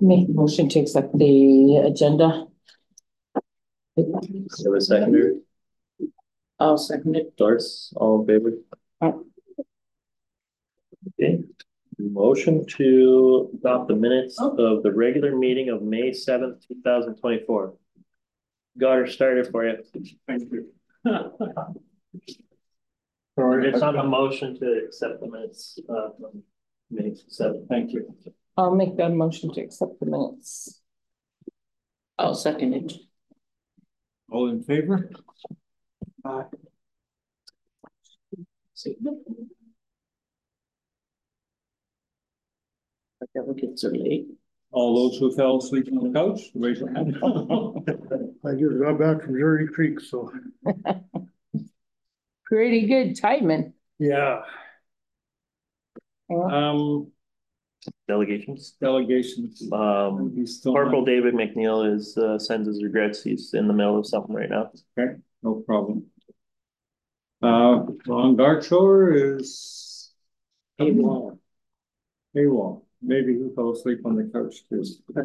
Make a motion to accept the agenda. So a seconder. I'll second it. Doris, all in favor? Okay. Motion to adopt the minutes of the regular meeting of May 7th, 2024. Got her started for you. Thank you. It's on a motion to accept the minutes from May 7th. Thank you. I'll make that motion to accept the minutes. I'll second it. All in favor? Aye. I never get so late. All those who fell asleep on the couch, raise your hand. I just got back from Jury Creek, so. Pretty good timing. Yeah. Delegations. He's still Corporal David McNeil is sends his regrets. He's in the middle of something right now. Okay, no problem. Ron Darkshore is AWOL. Maybe he fell asleep on the couch too.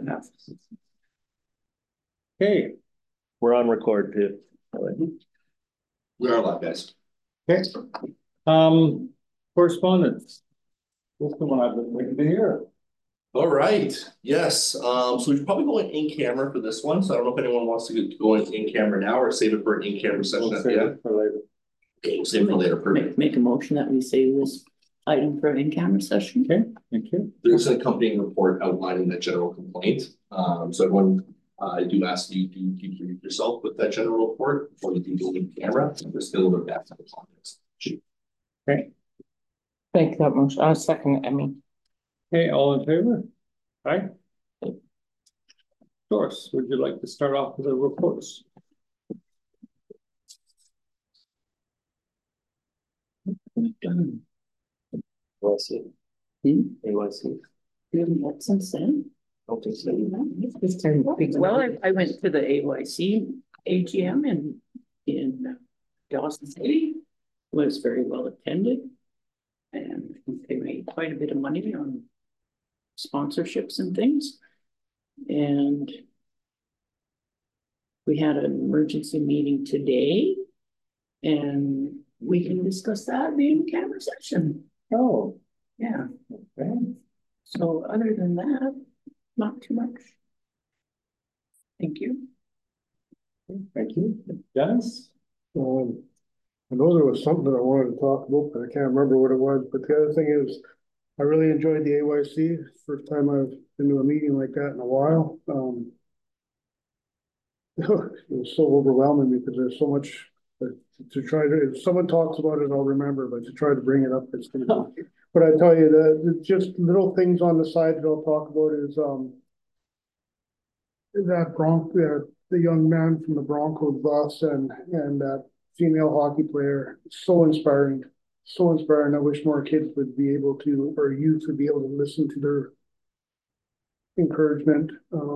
Okay. We're on record too. We are live, guys. Okay. Correspondence. This one I've been waiting to hear. All right. Yes. So we're probably going in camera for this one. So I don't know if anyone wants to go in camera now or save it for an in camera session at the end. For later. Okay, we'll save it for later. Perfect. Make a motion that we save this item for an in-camera session. Okay, thank you. There's an accompanying report outlining that general complaint. So everyone, I do ask you to debrief yourself with that general report before you can go in camera. Just a little bit back to the context. Okay. Thank that motion. I'll second it. Okay, all in favor? Aye. Doris, would you like to start off with the reports? AYC. AYC. You haven't met since then? Don't think so. Well, I went to the AYC AGM in Dawson City. It was very well attended. And I think they made quite a bit of money on sponsorships and things. And we had an emergency meeting today. And we can discuss that in camera session. Oh, yeah. Okay. So other than that, not too much. Thank you. Thank you. Dennis? I know there was something I wanted to talk about, but I can't remember what it was. But the other thing is, I really enjoyed the AYC. First time I've been to a meeting like that in a while. It was so overwhelming because there's so much to try to, if someone talks about it, I'll remember, but to try to bring it up, it's going to be. But I tell you, just little things on the side that I'll talk about is that the young man from the Broncos bus and that female hockey player, so inspiring. So inspiring. I wish more kids would be able to, or youth would be able to listen to their encouragement.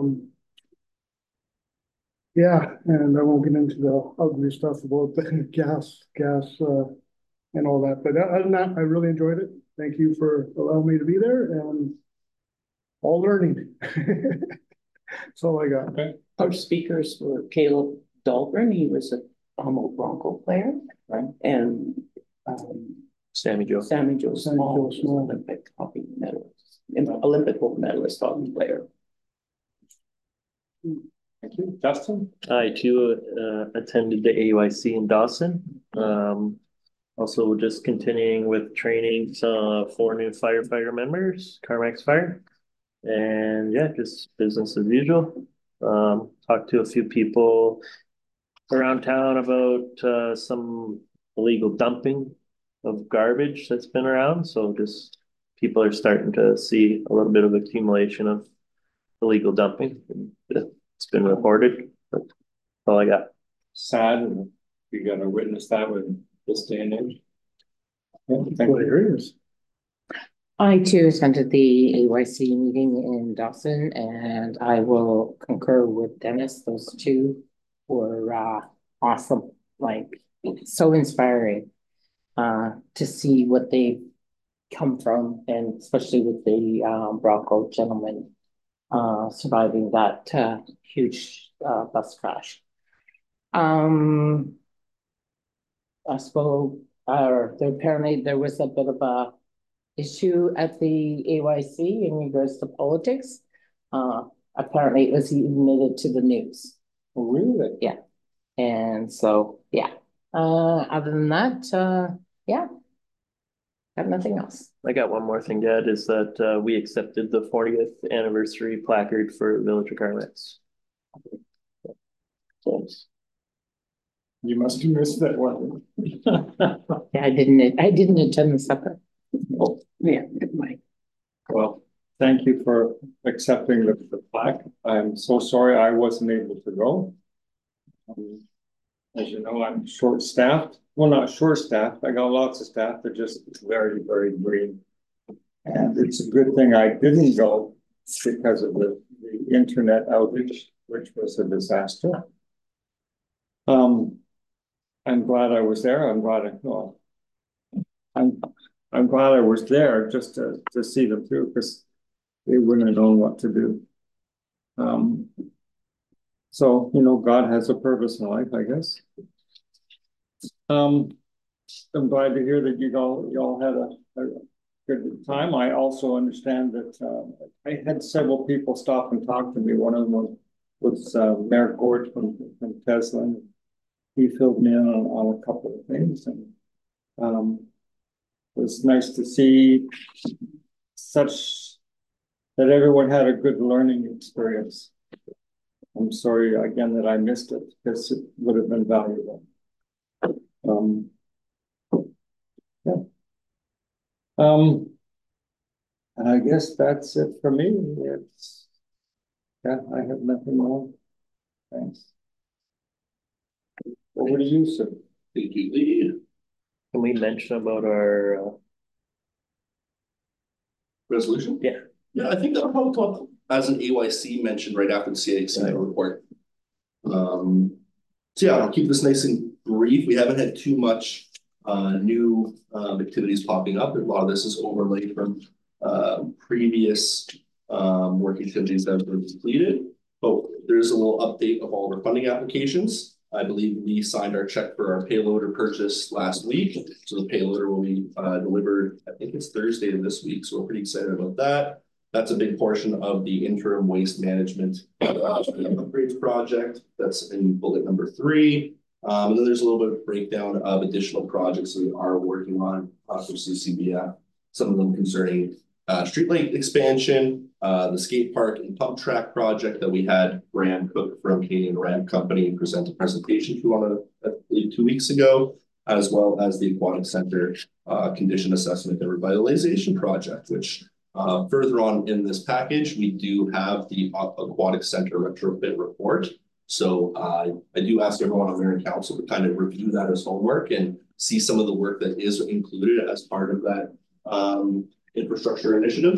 Yeah, and I won't get into the ugly stuff about the gas and all that. But other than that, I really enjoyed it. Thank you for allowing me to be there and all learning. That's all I got. Okay. Our speakers were Caleb Dahlgren. He was a Humboldt Bronco player, right? And Sammy Joe Small, Olympic hockey medalist, Olympic gold medalist hockey player. Thank you. Justin? I too attended the AYC in Dawson. Also just continuing with trainings for new firefighter members, Carmax Fire. And yeah, just business as usual. Talked to a few people around town about some illegal dumping of garbage that's been around. So just people are starting to see a little bit of accumulation of illegal dumping. It's been reported. But that's all I got. Sad, and you got to witness that with this day and age. I too attended the AYC meeting in Dawson, and I will concur with Dennis. Those two were awesome, like so inspiring to see what they come from, and especially with the Bronco gentleman surviving that huge bus crash. I suppose, apparently there was a bit of a issue at the AYC in regards to politics. Apparently it was emitted to the news. Really? Yeah. And so, yeah. Other than that, yeah, got nothing else. I got one more thing to add is that we accepted the 40th anniversary placard for Village of Carmacks. You must have missed that one. Yeah, I didn't attend the supper. Oh, yeah, good mind. Well, thank you for accepting the plaque. I'm so sorry I wasn't able to go. As you know, I'm short-staffed. Well, not short-staffed. I got lots of staff. They're just very, very green. And it's a good thing I didn't go because of the internet outage, which was a disaster. I'm glad I was there. I'm glad I'm glad I was there just to see them through because they wouldn't have known what to do. So, you know, God has a purpose in life, I guess. I'm glad to hear that you all had a good time. I also understand that I had several people stop and talk to me. One of them was Mayor Gord from Tesla. He filled me in on a couple of things, and it was nice to see that everyone had a good learning experience. I'm sorry again that I missed it because it would have been valuable. Yeah. And I guess that's it for me. I have nothing more. Thanks. Over to you, sir. Thank you, Lee. Can we mention about our Resolution? Yeah. Yeah, I think that'll probably come up as an AYC mentioned right after the CAC report. So yeah, I'll keep this nice and brief. We haven't had too much new activities popping up. A lot of this is overlaid from previous work activities that have been completed. But there's a little update of all of our funding applications. I believe we signed our check for our payloader purchase last week. So the payloader will be delivered, I think it's Thursday of this week. So we're pretty excited about that. That's a big portion of the interim waste management upgrades project. That's in bullet number 3. And then there's a little bit of breakdown of additional projects that we are working on for CCBF. Some of them concerning streetlight expansion, the skate park and pump track project that we had Graham Cook from Canadian Ram Company present a presentation to on I believe 2 weeks ago, as well as the aquatic center condition assessment and revitalization project, which further on in this package, we do have the aquatic center retrofit report. So I do ask everyone on Mayor and Council to kind of review that as homework and see some of the work that is included as part of that infrastructure initiative.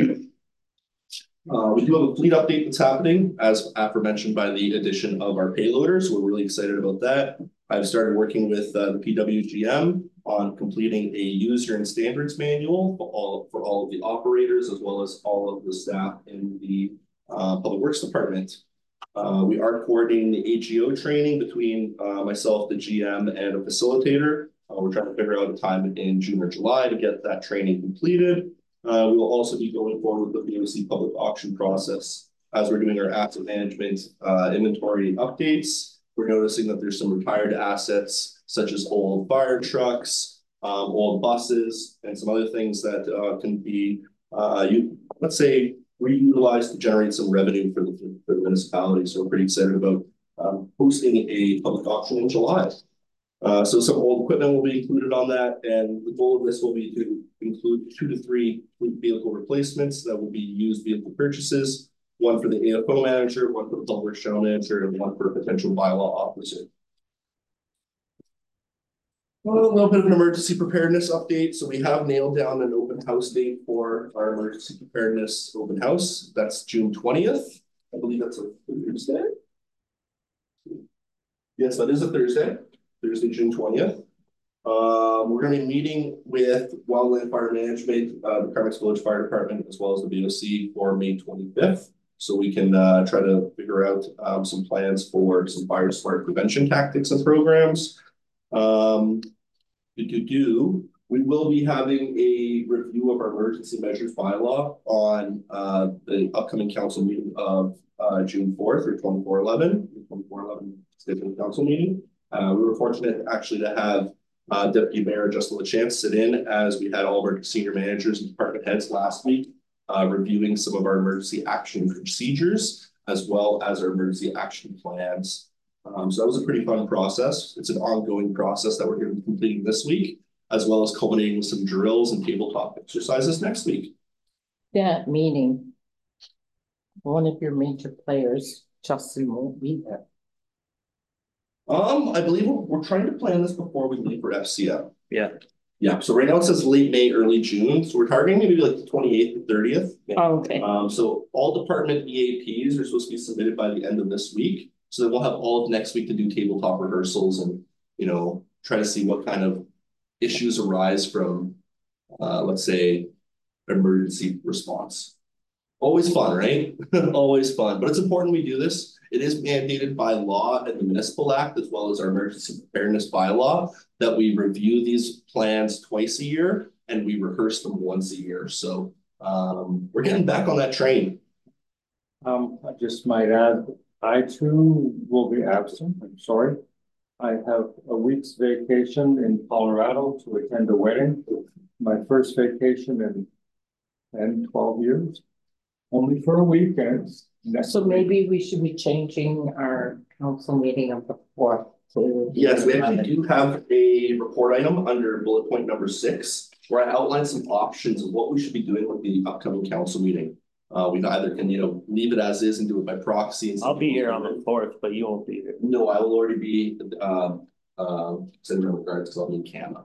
We do have a fleet update that's happening, as aforementioned by the addition of our payloaders. We're really excited about that. I've started working with the PWGM on completing a user and standards manual for all of the operators, as well as all of the staff in the Public Works Department. We are coordinating the AGO training between myself, the GM, and a facilitator. We're trying to figure out a time in June or July to get that training completed. We will also be going forward with the VOC public auction process as we're doing our asset management inventory updates. We're noticing that there's some retired assets, such as old fire trucks, old buses, and some other things that can be, let's say, reutilized to generate some revenue for the municipality. So we're pretty excited about hosting a public auction in July. So some old equipment will be included on that, and the goal of this will be to include 2 to 3 fleet vehicle replacements that will be used vehicle purchases, 1 for the AFO manager, 1 for the public works general manager, and 1 for a potential bylaw officer. Well, a little bit of an emergency preparedness update. So we have nailed down an open house date for our emergency preparedness open house. That's June 20th. I believe that's a Thursday. Yes, that is a Thursday, June 20th. We're going to be meeting with Wildland Fire Management, the Carmacks Village Fire Department, as well as the VOC for May 25th. so we can try to figure out some plans for some fire smart prevention tactics and programs. We will be having a review of our emergency measures bylaw on the upcoming council meeting of June 4th or 2411 scheduled council meeting. We were fortunate actually to have Deputy Mayor Justin LaChance sit in as we had all of our senior managers and department heads last week reviewing some of our emergency action procedures as well as our emergency action plans. So that was a pretty fun process. It's an ongoing process that we're going to be completing this week, as well as culminating with some drills and tabletop exercises next week. That meeting, one of your major players, Justin, won't be there. I believe we're trying to plan this before we leave for FCM. Yeah. Yeah, so right now it says late May, early June, so we're targeting maybe like the 28th or 30th. Oh, okay. So all department EAPs are supposed to be submitted by the end of this week. So then we'll have all of next week to do tabletop rehearsals and, you know, try to see what kind of issues arise from, let's say, emergency response. Always fun, right? Always fun, but it's important we do this. It is mandated by law and the Municipal Act, as well as our emergency preparedness bylaw, that we review these plans twice a year and we rehearse them once a year. So we're getting back on that train. I just might add, I too will be absent. I'm sorry. I have a week's vacation in Colorado to attend a wedding. My first vacation in 12 years. Only for a weekend. So maybe we should be changing our council meeting of the 4th to. Yes, we actually do have a report item under bullet point number 6, where I outline some options of what we should be doing with the upcoming council meeting. We either can, you know, leave it as is and do it by proxy. And I'll be here on the 4th, but you won't be here. No, I will already be sitting in regards because I'll be in Canada.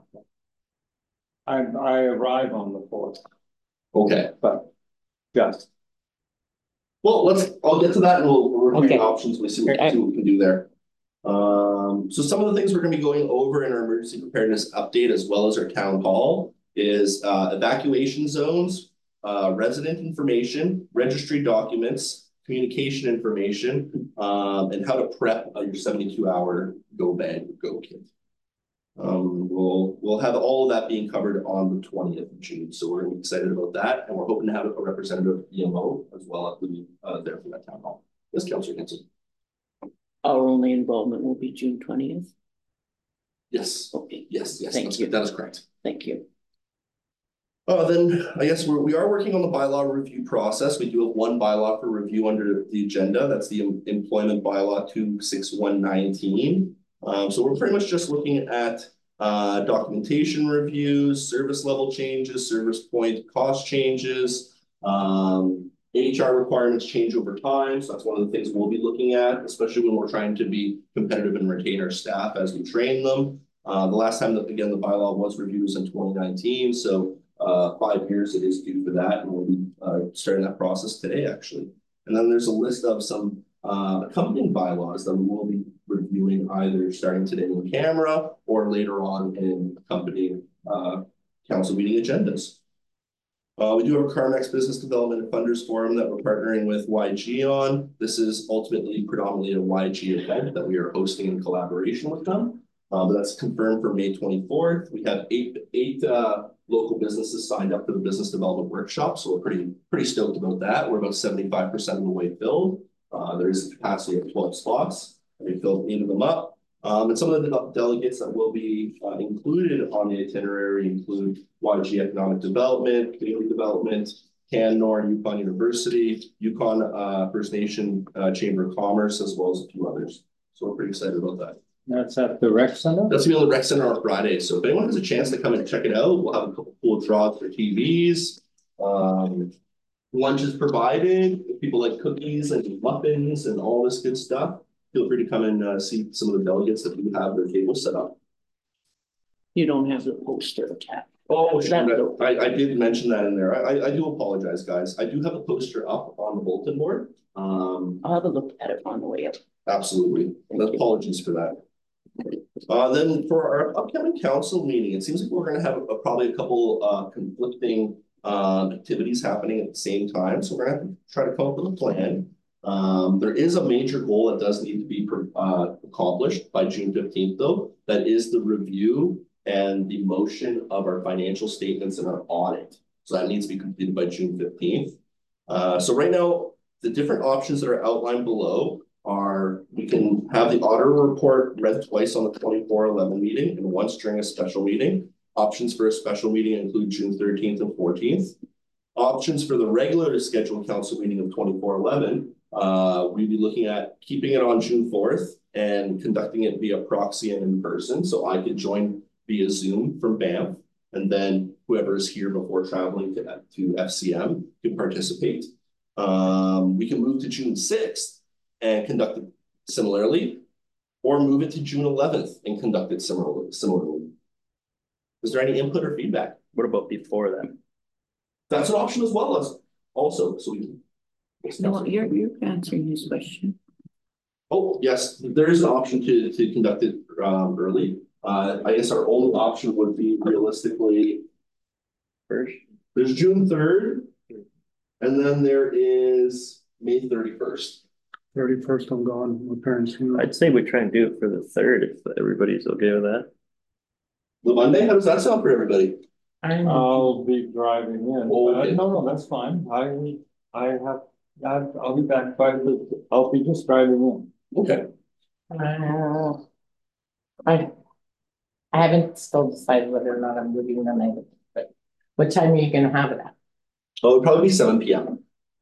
I arrive on the 4th. Okay. But just. Well, I'll get to that and we'll review Okay. options. We see what we can do there. So some of the things we're going to be going over in our emergency preparedness update, as well as our town hall, is evacuation zones, resident information, registry documents, communication information, and how to prep your 72-hour go bag go kit. We'll have all of that being covered on the 20th of June, so we're excited about that, and we're hoping to have a representative EMO as well at there for that town hall. Yes, Councillor Hanson. Our only involvement will be June 20th. Yes. Okay. Yes. Thank you. That is correct. Thank you. Then I guess we are working on the bylaw review process. We do have one bylaw for review under the agenda. That's the employment bylaw 26119. So we're pretty much just looking at documentation reviews, service level changes, service point cost changes, HR requirements change over time. So that's one of the things we'll be looking at, especially when we're trying to be competitive and retain our staff as we train them. The last time that, again, the bylaw was reviewed was in 2019. So 5 years it is due for that. And we'll be starting that process today, actually. And then there's a list of some accompanying bylaws that we will be reviewing either starting today in camera or later on in accompanying council meeting agendas. We do have a CarMax Business Development and Funders Forum that we're partnering with YG on. This is ultimately predominantly a YG event that we are hosting in collaboration with them. But that's confirmed for May 24th. We have eight local businesses signed up for the business development workshop, so we're pretty stoked about that. We're about 75% of the way filled. There is a capacity of 12 slots. We filled 8 of them up. And some of the delegates that will be included on the itinerary include YG Economic Development, Community Development, Canmore, Yukon University, Yukon First Nation Chamber of Commerce, as well as a few others. So we're pretty excited about that. That's at the rec center? That's going to be on the rec center on Friday. So if anyone has a chance to come and check it out, we'll have a couple cool draws for TVs. Lunch is provided. If people like cookies and muffins and all this good stuff, feel free to come and see some of the delegates that do have their tables set up. You don't have the poster attached. Oh, sure. I did mention that in there. I do apologize, guys. I do have a poster up on the bulletin board. I'll have a look at it on the way up. Absolutely. Apologies for that. Then for our upcoming council meeting, it seems like we're going to have probably a couple conflicting activities happening at the same time. So we're gonna have to try to come up with a plan. There is a major goal that does need to be accomplished by June 15th, though. That is the review and the motion of our financial statements and our audit. So that needs to be completed by June 15th. So right now, the different options that are outlined below are we can have the auditor report read twice on the 24/11 meeting and once during a special meeting. Options for a special meeting include June 13th and 14th. Options for the regular scheduled council meeting of 24/11, we'd be looking at keeping it on June 4th and conducting it via proxy and in person. So I could join via Zoom from Banff, and then whoever is here before traveling to FCM can participate. We can move to June 6th and conduct it similarly, or move it to June 11th and conduct it similarly. Is there any input or feedback? What about before then? That's an option as well as also, so we can. No, you're answering his question. Oh, yes, there is an option to conduct it early. I guess our only option would be realistically, First, there's June 3rd, and then there is May 31st. 31st, I'm gone, my parents, I'd say we try and do it for the 3rd if everybody's okay with that. The Monday, how does that sound for everybody? I'll be driving in. Okay. No, that's fine. I'll be back I'll be just driving in. Okay. I haven't still decided whether or not I'm moving the night, but what time are you gonna have it at? Oh, it'd probably be 7 p.m.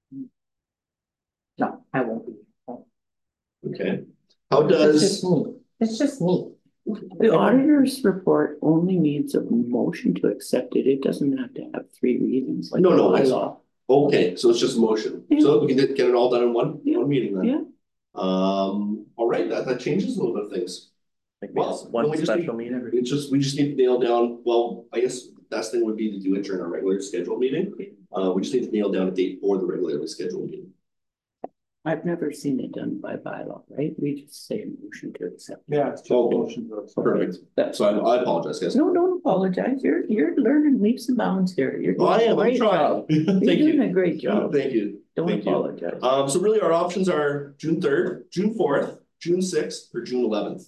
No, I won't be. Okay. How It's does, just me. It's just me. The auditor's report only needs a motion to accept it. It doesn't have to have 3 reasons like No, the no, it's- bylaw. okay, so it's just a motion. Yeah. So we can get it all done in one Yeah. meeting then. Yeah. All right, that changes a little bit of things. Like Well, one we just special meeting. We just need to nail down, well, I guess the best thing would be to do it during our regular scheduled meeting. We just need to nail down a date for the regularly scheduled meeting. I've never seen it done by bylaw, right? We just say a motion to accept. Yeah, it's just motion to accept. Perfect. That's So I apologize, guys. No, don't apologize. You're learning leaps and bounds here. You're Oh, I doing a am, I'm great job. trying. You're Thank doing you. a great job. Thank you. Don't Thank you. apologize. So really our options are June 3rd, June 4th, June 6th, or June 11th.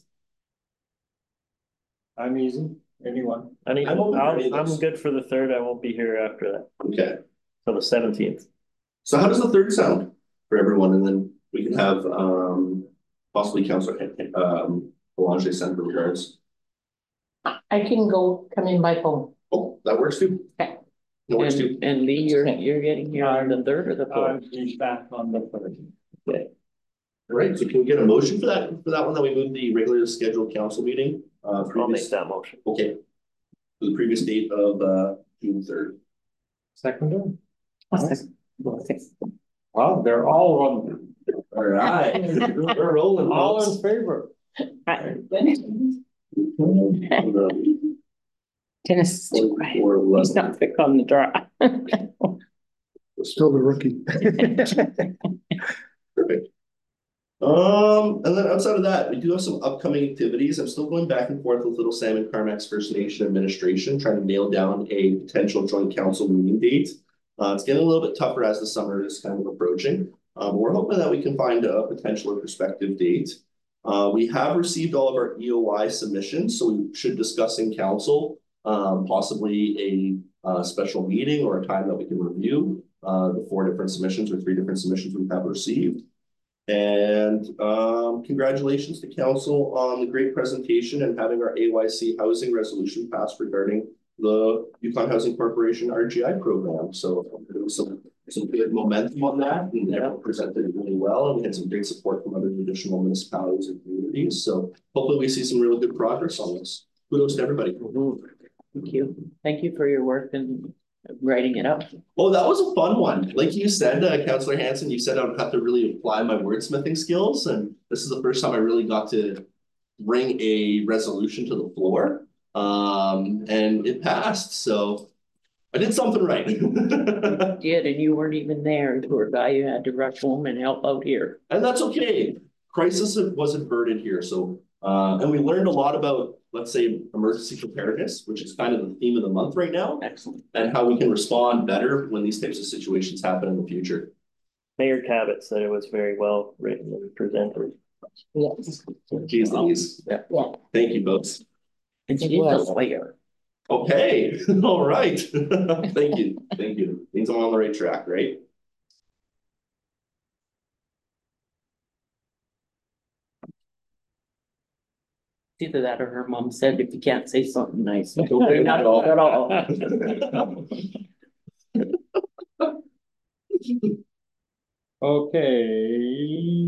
I'm easy, anyone. I'm open for any of those. good for the 3rd. I won't be here after that. Okay. So the 17th. So how does the 3rd sound for everyone? And then we can have possibly Councillor Belanger send regards. I can come in by phone. Oh, that works too. Okay. That works too. And Lee, you're getting here on the 3rd or the 4th? I'll be back on the 3rd. Okay. All right, so can we get a motion for that one that we move the regularly scheduled council meeting? I'll make that motion. Okay. For the previous date of June 3rd. Second. Okay. Wow, they're all on, All right. We're rolling. all folks. in favor. Dennis is too quiet. He's not quick on the draw. still the rookie. Perfect. And then outside of that, we do have some upcoming activities. I'm still going back and forth with Little Salmon Carmacks First Nation administration, trying to nail down a potential joint council meeting date. It's getting a little bit tougher as the summer is kind of approaching. We're hoping that we can find a potential or prospective date. We have received all of our EOI submissions, so we should discuss in council possibly a special meeting or a time that we can review the 4 different submissions or 3 different submissions we have received. And congratulations to council on the great presentation and having our AYC housing resolution passed regarding the Yukon Housing Corporation RGI program. So there was some good momentum on that, and everyone presented it really well, and we had some great support from other additional municipalities and communities. So hopefully we see some really good progress on this. Kudos to everybody. Thank you. Thank you for your work and writing it up. Oh, that was a fun one. Like you said, Councillor Hanson, you said I would have to really apply my wordsmithing skills, and this is the first time I really got to bring a resolution to the floor. And it passed, so I did something right. You did, and you weren't even there. Poor guy, you had to rush home and help out here. And that's okay. Crisis was averted here, so And we learned a lot about, let's say, emergency preparedness, which is kind of the theme of the month right now, Excellent. and how we can respond better when these types of situations happen in the future. Mayor Cabot said it was very well written and presented. Yes. Geez Louise. Yeah. Thank you, folks. And she's a lawyer. Okay, all right. Thank you, thank you. Means I'm on the right track, right? Either that or her mom said, if you can't say something nice. Don't say Not at all. at all. Okay.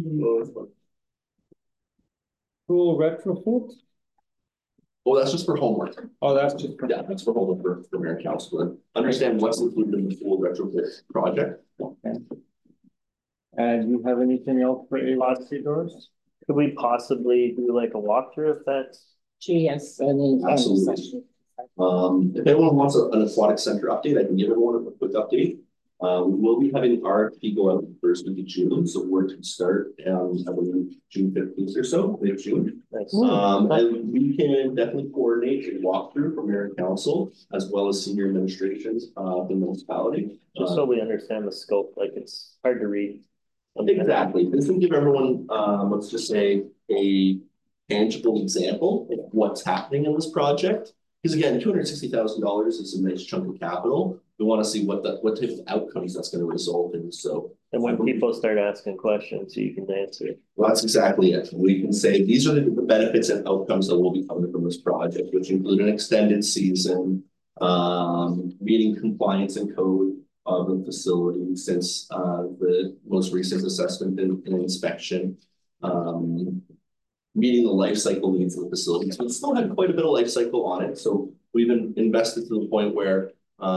Pool retrofit? Well, that's just for homework. Oh, that's just. Yeah, that's for homework for mayor and council. Understand what's included in the full retrofit project. Okay. And you have anything else for AYC doors? Could we possibly do like a walkthrough if that's? GS and. Absolutely. If anyone wants an aquatic center update, I can give everyone a quick update. We will be having RFP go out the first week of June, so work can start I believe June 15th or so, mid June. Nice. And we can definitely coordinate a walkthrough for mayor and council as well as senior administrations of the municipality. Just so we understand the scope, like it's hard to read. Exactly. This will give everyone, let's just say, a tangible example of what's happening in this project. Because again, $260,000 is a nice chunk of capital. We want to see what type of outcomes that's going to result in. So, and when people start asking questions, you can answer. Well, that's exactly it. We can say these are the benefits and outcomes that will be coming from this project, which include an extended season, meeting compliance and code of the facility since the most recent assessment and inspection, meeting the life cycle needs of the facility. So it's still had quite a bit of life cycle on it. So we've invested to the point where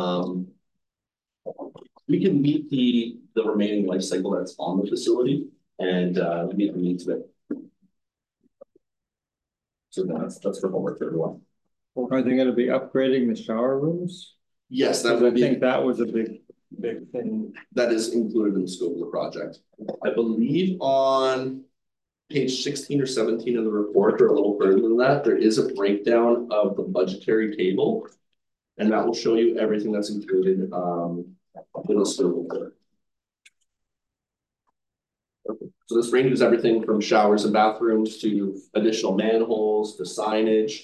we can meet the remaining life cycle that's on the facility and meet the needs of it. So that's for homework for everyone. Are they going to be upgrading the shower rooms? Yes, I think that was a big thing. That is included in the scope of the project. I believe on page 16 or 17 of the report, or a little further than that, there is a breakdown of the budgetary table, and that will show you everything that's included in the scope of it. So this ranges everything from showers and bathrooms to additional manholes to signage.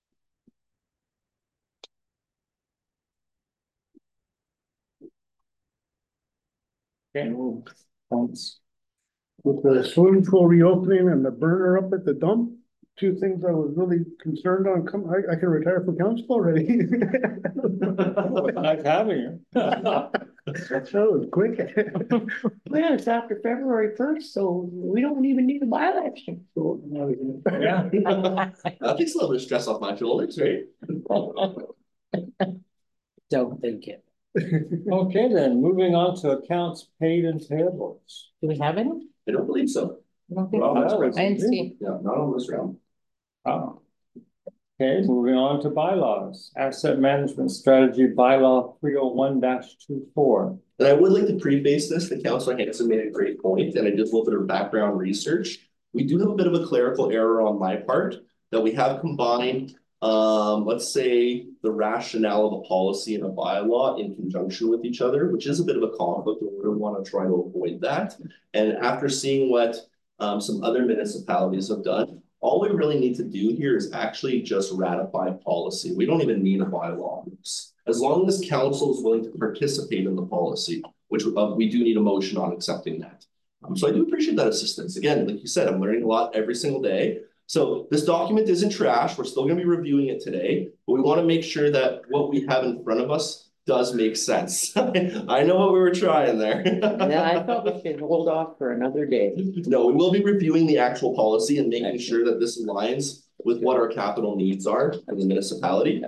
Okay, thanks. With the swimming pool reopening and the burner up at the dump, two things I was really concerned on. I can retire from council already. Nice having you. That was quick. Well, it's after February 1st, so we don't even need a by-election. Yeah. That takes a little bit of stress off my shoulders, right? Don't think it. Okay, then moving on to accounts paid and payables. Do we have any? I don't believe so. I don't think Well, that's so. right. I didn't see. Yeah, not on this round. Oh. Okay, moving on to bylaws. Asset management strategy bylaw 301-24. And I would like to preface this, the Councillor Hanson made a great point, and I did a little bit of background research. We do have a bit of a clerical error on my part that we have combined, let's say, the rationale of a policy and a bylaw in conjunction with each other, which is a bit of a conflict, and we really want to try to avoid that. And after seeing what some other municipalities have done, all we really need to do here is actually just ratify policy. We don't even need a bylaw. As long as council is willing to participate in the policy, which we do need a motion on accepting that. So I do appreciate that assistance. Again, like you said, I'm learning a lot every single day. So this document isn't trash. We're still going to be reviewing it today, but we want to make sure that what we have in front of us does make sense. I know what we were trying there. Yeah, I thought we should hold off for another day. No, we will be reviewing the actual policy and making sure that this aligns with what our capital needs are in the municipality.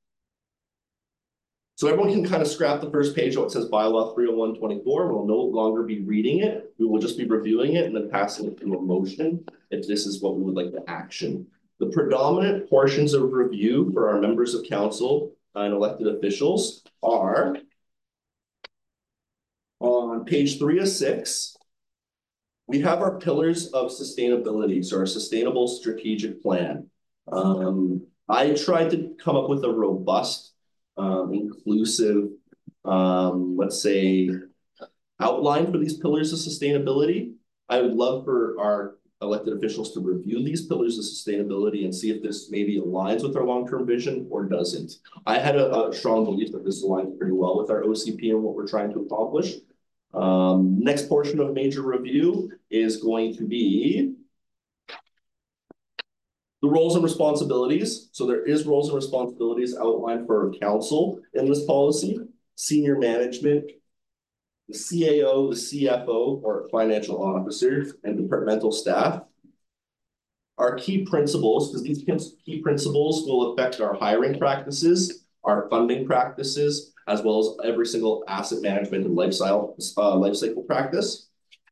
So everyone can kind of scrap the first page of what says bylaw 301-24. We'll no longer be reading it. We will just be reviewing it and then passing it through a motion if this is what we would like to action. The predominant portions of review for our members of council and elected officials are on page 3 of 6. we have our pillars of sustainability, so our sustainable strategic plan. I tried to come up with a robust, inclusive, let's say, outline for these pillars of sustainability. I would love for our elected officials to review these pillars of sustainability and see if this maybe aligns with our long-term vision or doesn't. I had a strong belief that this aligns pretty well with our OCP and what we're trying to accomplish. Next portion of major review is going to be the roles and responsibilities. So there is roles and responsibilities outlined for council in this policy, senior management, the CAO, the CFO, or financial officer, and departmental staff. Our key principles, because these key principles will affect our hiring practices, our funding practices, as well as every single asset management and life cycle practice.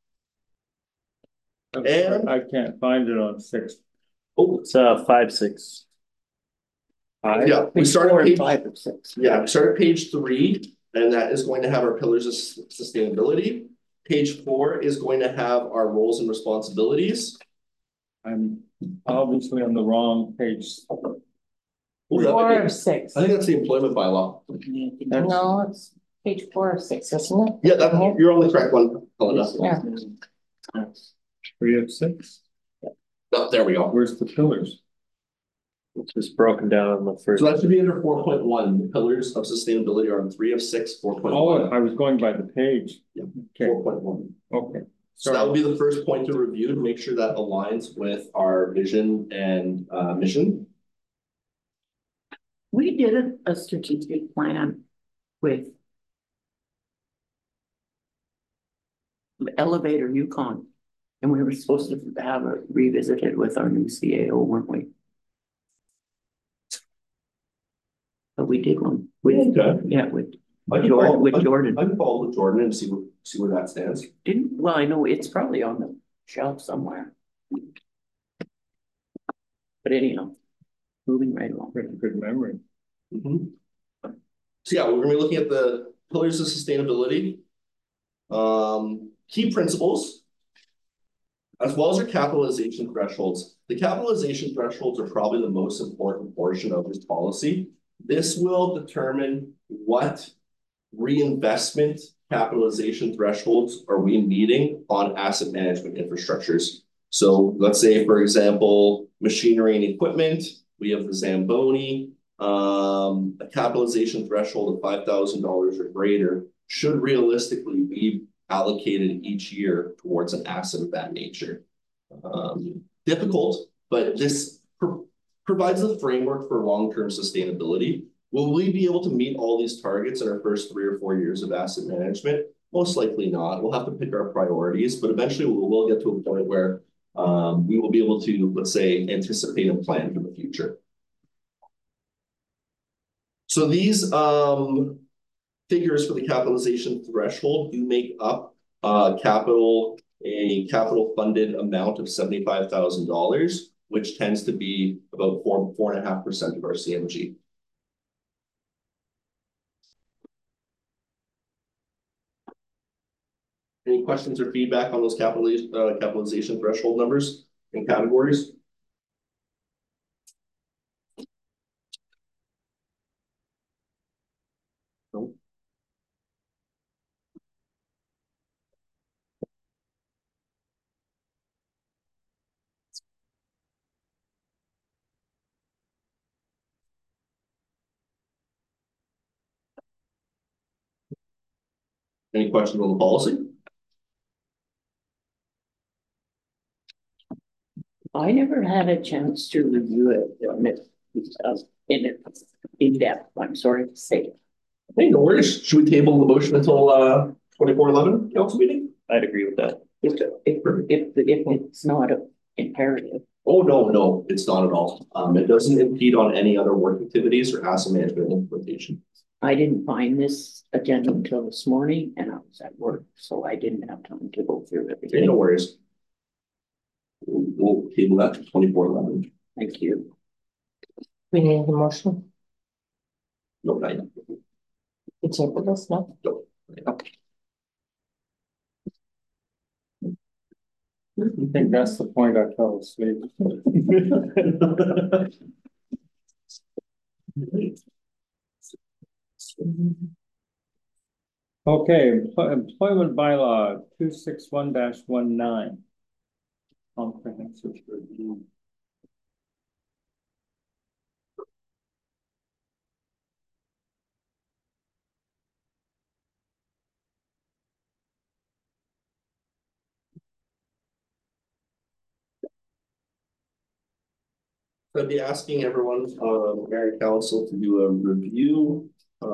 And I can't find it on 6. oh, It's 5, 6. yeah, we Page started 4 and page 5 and 6. yeah, we started page 3, and that is going to have our pillars of sustainability. Page 4 is going to have our roles and responsibilities. I'm obviously on the wrong page. Ooh, that 4 might or be- 6. I think that's the employment bylaw. No, it's page 4 or 6, isn't it? Yeah, you're on the correct one, Helena. Yeah. 3 of 6. Oh, there we go. Where's the pillars? It's just broken down on the first. So that should be under 4.1. The pillars of sustainability are on 3 of 6, 4.1. Oh, I was going by the page. Yeah. Okay, 4.1. okay. So that would be the first point to review to make sure that aligns with our vision and mission. We did a strategic plan with Elevator Yukon, and we were supposed to have it revisited with our new CAO, weren't we? But we did one with, Okay. yeah, with I can Jordan, follow- with I- Jordan. I can follow with Jordan and see where that stands. Didn't, well, I know it's probably on the shelf somewhere. But anyhow, moving right along. Pretty good memory. Mhm. So yeah, we're gonna be looking at the pillars of sustainability. Key principles, as well as our capitalization thresholds. The capitalization thresholds are probably the most important portion of this policy. This will determine what reinvestment capitalization thresholds are we meeting on asset management infrastructures. So let's say, for example, machinery and equipment, we have the Zamboni, a capitalization threshold of $5,000 or greater should realistically be allocated each year towards an asset of that nature. Difficult, but this provides a framework for long-term sustainability. Will we be able to meet all these targets in our first 3 or 4 years of asset management? Most likely not. We'll have to pick our priorities, but eventually we'll get to a point where we will be able to, let's say, anticipate and plan for the future. So these figures for the capitalization threshold do make up a capital funded amount of $75,000, which tends to be about 4.5% of our CMG. Any questions or feedback on those capitalization threshold numbers and categories? No. Any questions on the policy? I never had a chance to review it in depth, I'm sorry to say. Hey, no worries. Should we table the motion until 24/11 council meeting? I'd agree with that. If it's not imperative. Oh, no, it's not at all. It doesn't impede on any other work activities or asset management implementation. I didn't find this agenda until this morning and I was at work, so I didn't have time to go through Okay, everything. no worries. We'll table that to 24/11. Thank you. We need a motion. No, not yet. To table this, no? No. Okay. I think that's the point I fell asleep. Okay, employment bylaw 261-19. Comprehensive review. I'd be asking everyone, Mayor and Council to do a review,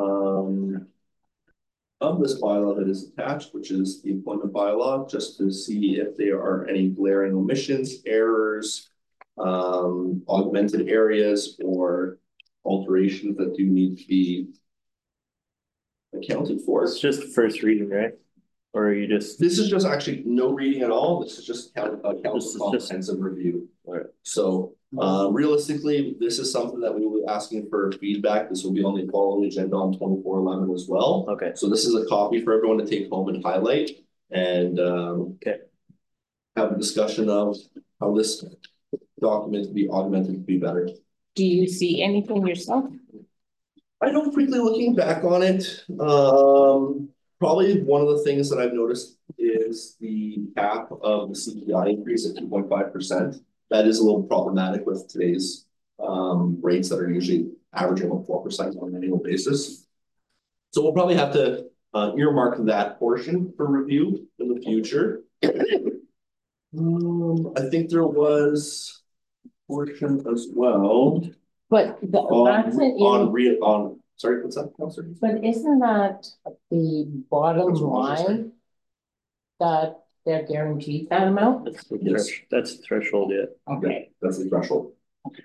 of this bylaw that is attached, which is the employment bylaw, just to see if there are any glaring omissions, errors, augmented areas, or alterations that do need to be accounted for. It's just first reading, right? Or are you just? This is just actually no reading at all. This is just council comprehensive review. Right. So realistically, this is something that we will be asking for feedback. This will be on the following agenda on 24/11 as well. Okay. So this is a copy for everyone to take home and highlight and have a discussion of how this document can be augmented to be better. Do you see anything yourself? I know quickly looking back on it, probably one of the things that I've noticed is the cap of the CPI increase at 2.5%. That is a little problematic with today's rates that are usually averaging about 4% on an annual basis. So we'll probably have to earmark that portion for review in the future. I think there was a portion as well. But that's Sorry, what's that? Sorry. But isn't that the bottom line that they're guaranteed that amount? That's the Yes. that's the threshold, yeah. Okay. That's the threshold.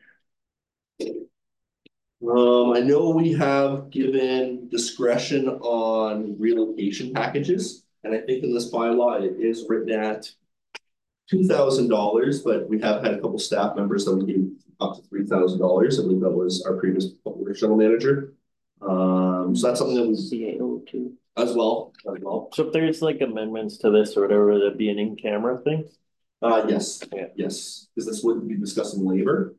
I know we have given discretion on relocation packages, and I think in this bylaw it is written at $2,000, but we have had a couple staff members that we gave up to $3,000. I believe that was our previous public general manager. So that's something that was CAO too. as well. So if there's like amendments to this or whatever, that'd be an in-camera thing? Yes, Yeah. yes, because this would be discussing labor.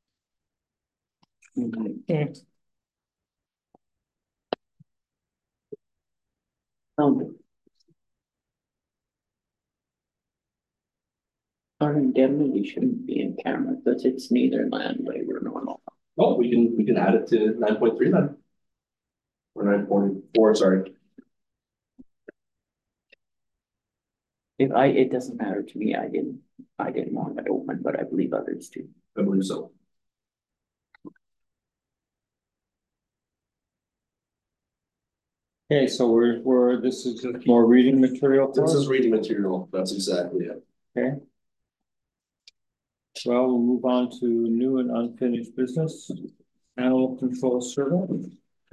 Our indemnity shouldn't be in camera because it's neither land, labor, nor law. Oh, we can add it to 9.3 then. Or 9.4, sorry. It doesn't matter to me. I didn't want it open, but I believe others do. I believe so. Okay, so this is just more reading material for This us? is reading material. That's exactly it. Okay. Well, we'll move on to new and unfinished business. Animal control survey.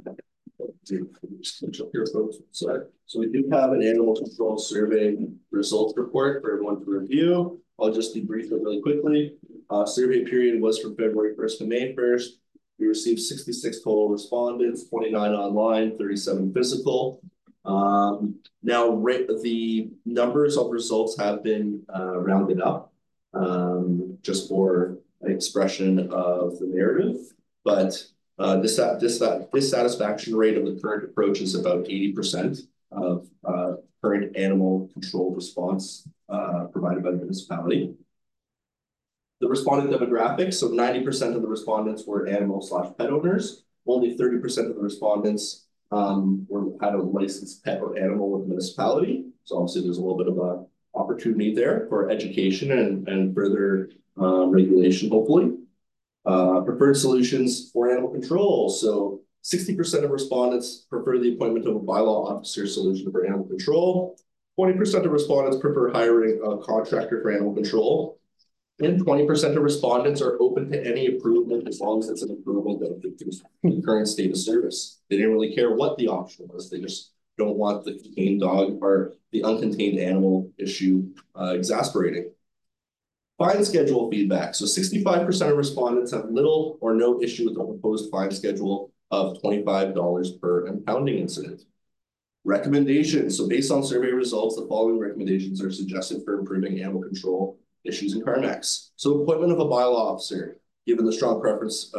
So we do have an animal control survey results report for everyone to review. I'll just debrief it really quickly. Survey period was from February 1st to May 1st. We received 66 total respondents, 29 online, 37 physical. Now the numbers of results have been rounded up just for expression of the narrative, but dissatisfaction rate of the current approach is about 80% of current animal control response provided by the municipality. The respondent demographics, so 90% of the respondents were animal/pet owners. Only 30% of the respondents had a licensed pet or animal with the municipality. So obviously there's a little bit of a opportunity there for education and further regulation, hopefully. Preferred solutions for animal control. So 60% of respondents prefer the appointment of a bylaw officer solution for animal control. 20% of respondents prefer hiring a contractor for animal control. And 20% of respondents are open to any improvement as long as it's an improvement that fits the current state of service. They didn't really care what the option was. They just don't want the contained dog or the uncontained animal issue exasperating. Fine schedule feedback. So 65% of respondents have little or no issue with the proposed fine schedule of $25 per impounding incident. Recommendations. So based on survey results, the following recommendations are suggested for improving animal control issues in CarMax. So appointment of a bylaw officer, given the strong preference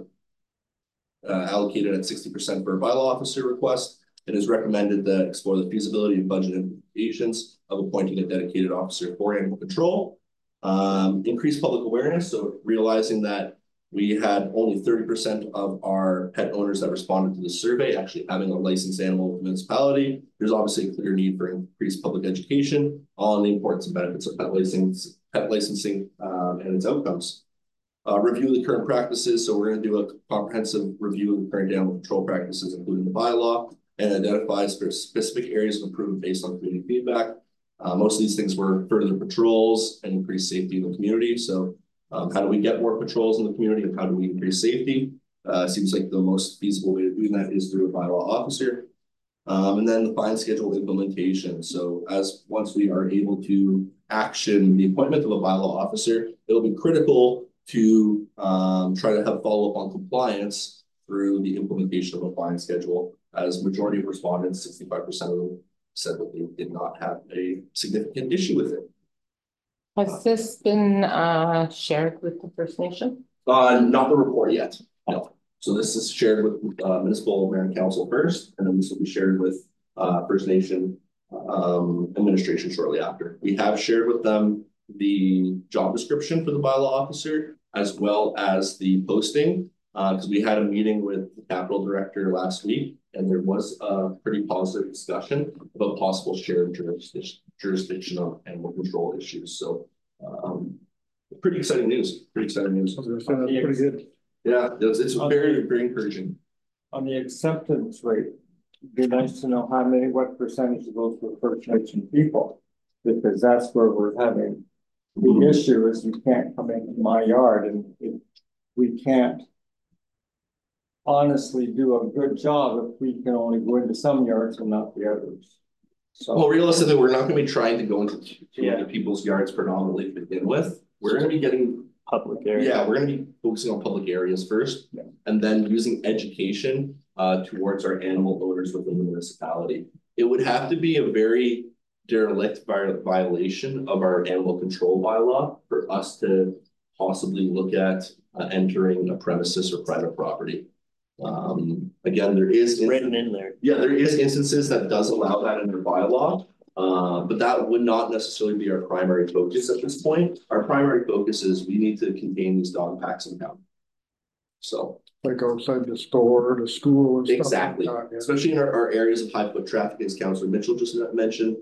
allocated at 60% for a bylaw officer request, it is recommended that explore the feasibility and budget implications of appointing a dedicated officer for animal control. Increase public awareness, so realizing that we had only 30% of our pet owners that responded to the survey actually having a licensed animal with the municipality. There's obviously a clear need for increased public education on the importance and benefits of pet licensing and its outcomes. Review the current practices. So we're going to do a comprehensive review of the current animal control practices, including the bylaw, and identify specific areas of improvement based on community feedback. Most of these things were further patrols and increase safety in the community. So how do we get more patrols in the community and how do we increase safety? Seems like the most feasible way to do that is through a bylaw officer. And then the fine schedule implementation. So once we are able to action the appointment of a bylaw officer, it'll be critical to try to have follow-up on compliance through the implementation of a fine schedule, as majority of respondents, 65% of them, said that they did not have a significant issue with it. Has this been shared with the First Nation? Not the report yet, no. So this is shared with municipal mayor and council first, and then this will be shared with First Nation administration shortly after. We have shared with them the job description for the bylaw officer, as well as the posting, because we had a meeting with the capital director last week, and there was a pretty positive discussion about possible shared jurisdiction on animal control issues. So pretty exciting news. Pretty exciting news. That's pretty good. Yeah, it's very, very encouraging. On the acceptance rate, it'd be nice to know what percentage of those were First Nation people, because that's where we're having the issue is you can't come into my yard and we can't honestly do a good job if we can only go into some yards and not the others. So, well, realistically, we're not going to be trying to go into too many people's yards predominantly to begin with. We're going to be getting public area. Yeah, we're going to be focusing on public areas first, and then using education towards our animal owners within the municipality. It would have to be a very derelict violation of our animal control bylaw for us to possibly look at entering a premises or private property. Again, there is written in there. Yeah, there is instances that does allow that in their bylaw, but that would not necessarily be our primary focus at this point. Our primary focus is we need to contain these dog packs in town. So like outside the store, the school and exactly. Stuff like that, yeah. Especially in our areas of high foot traffic, as Councillor Mitchell just mentioned.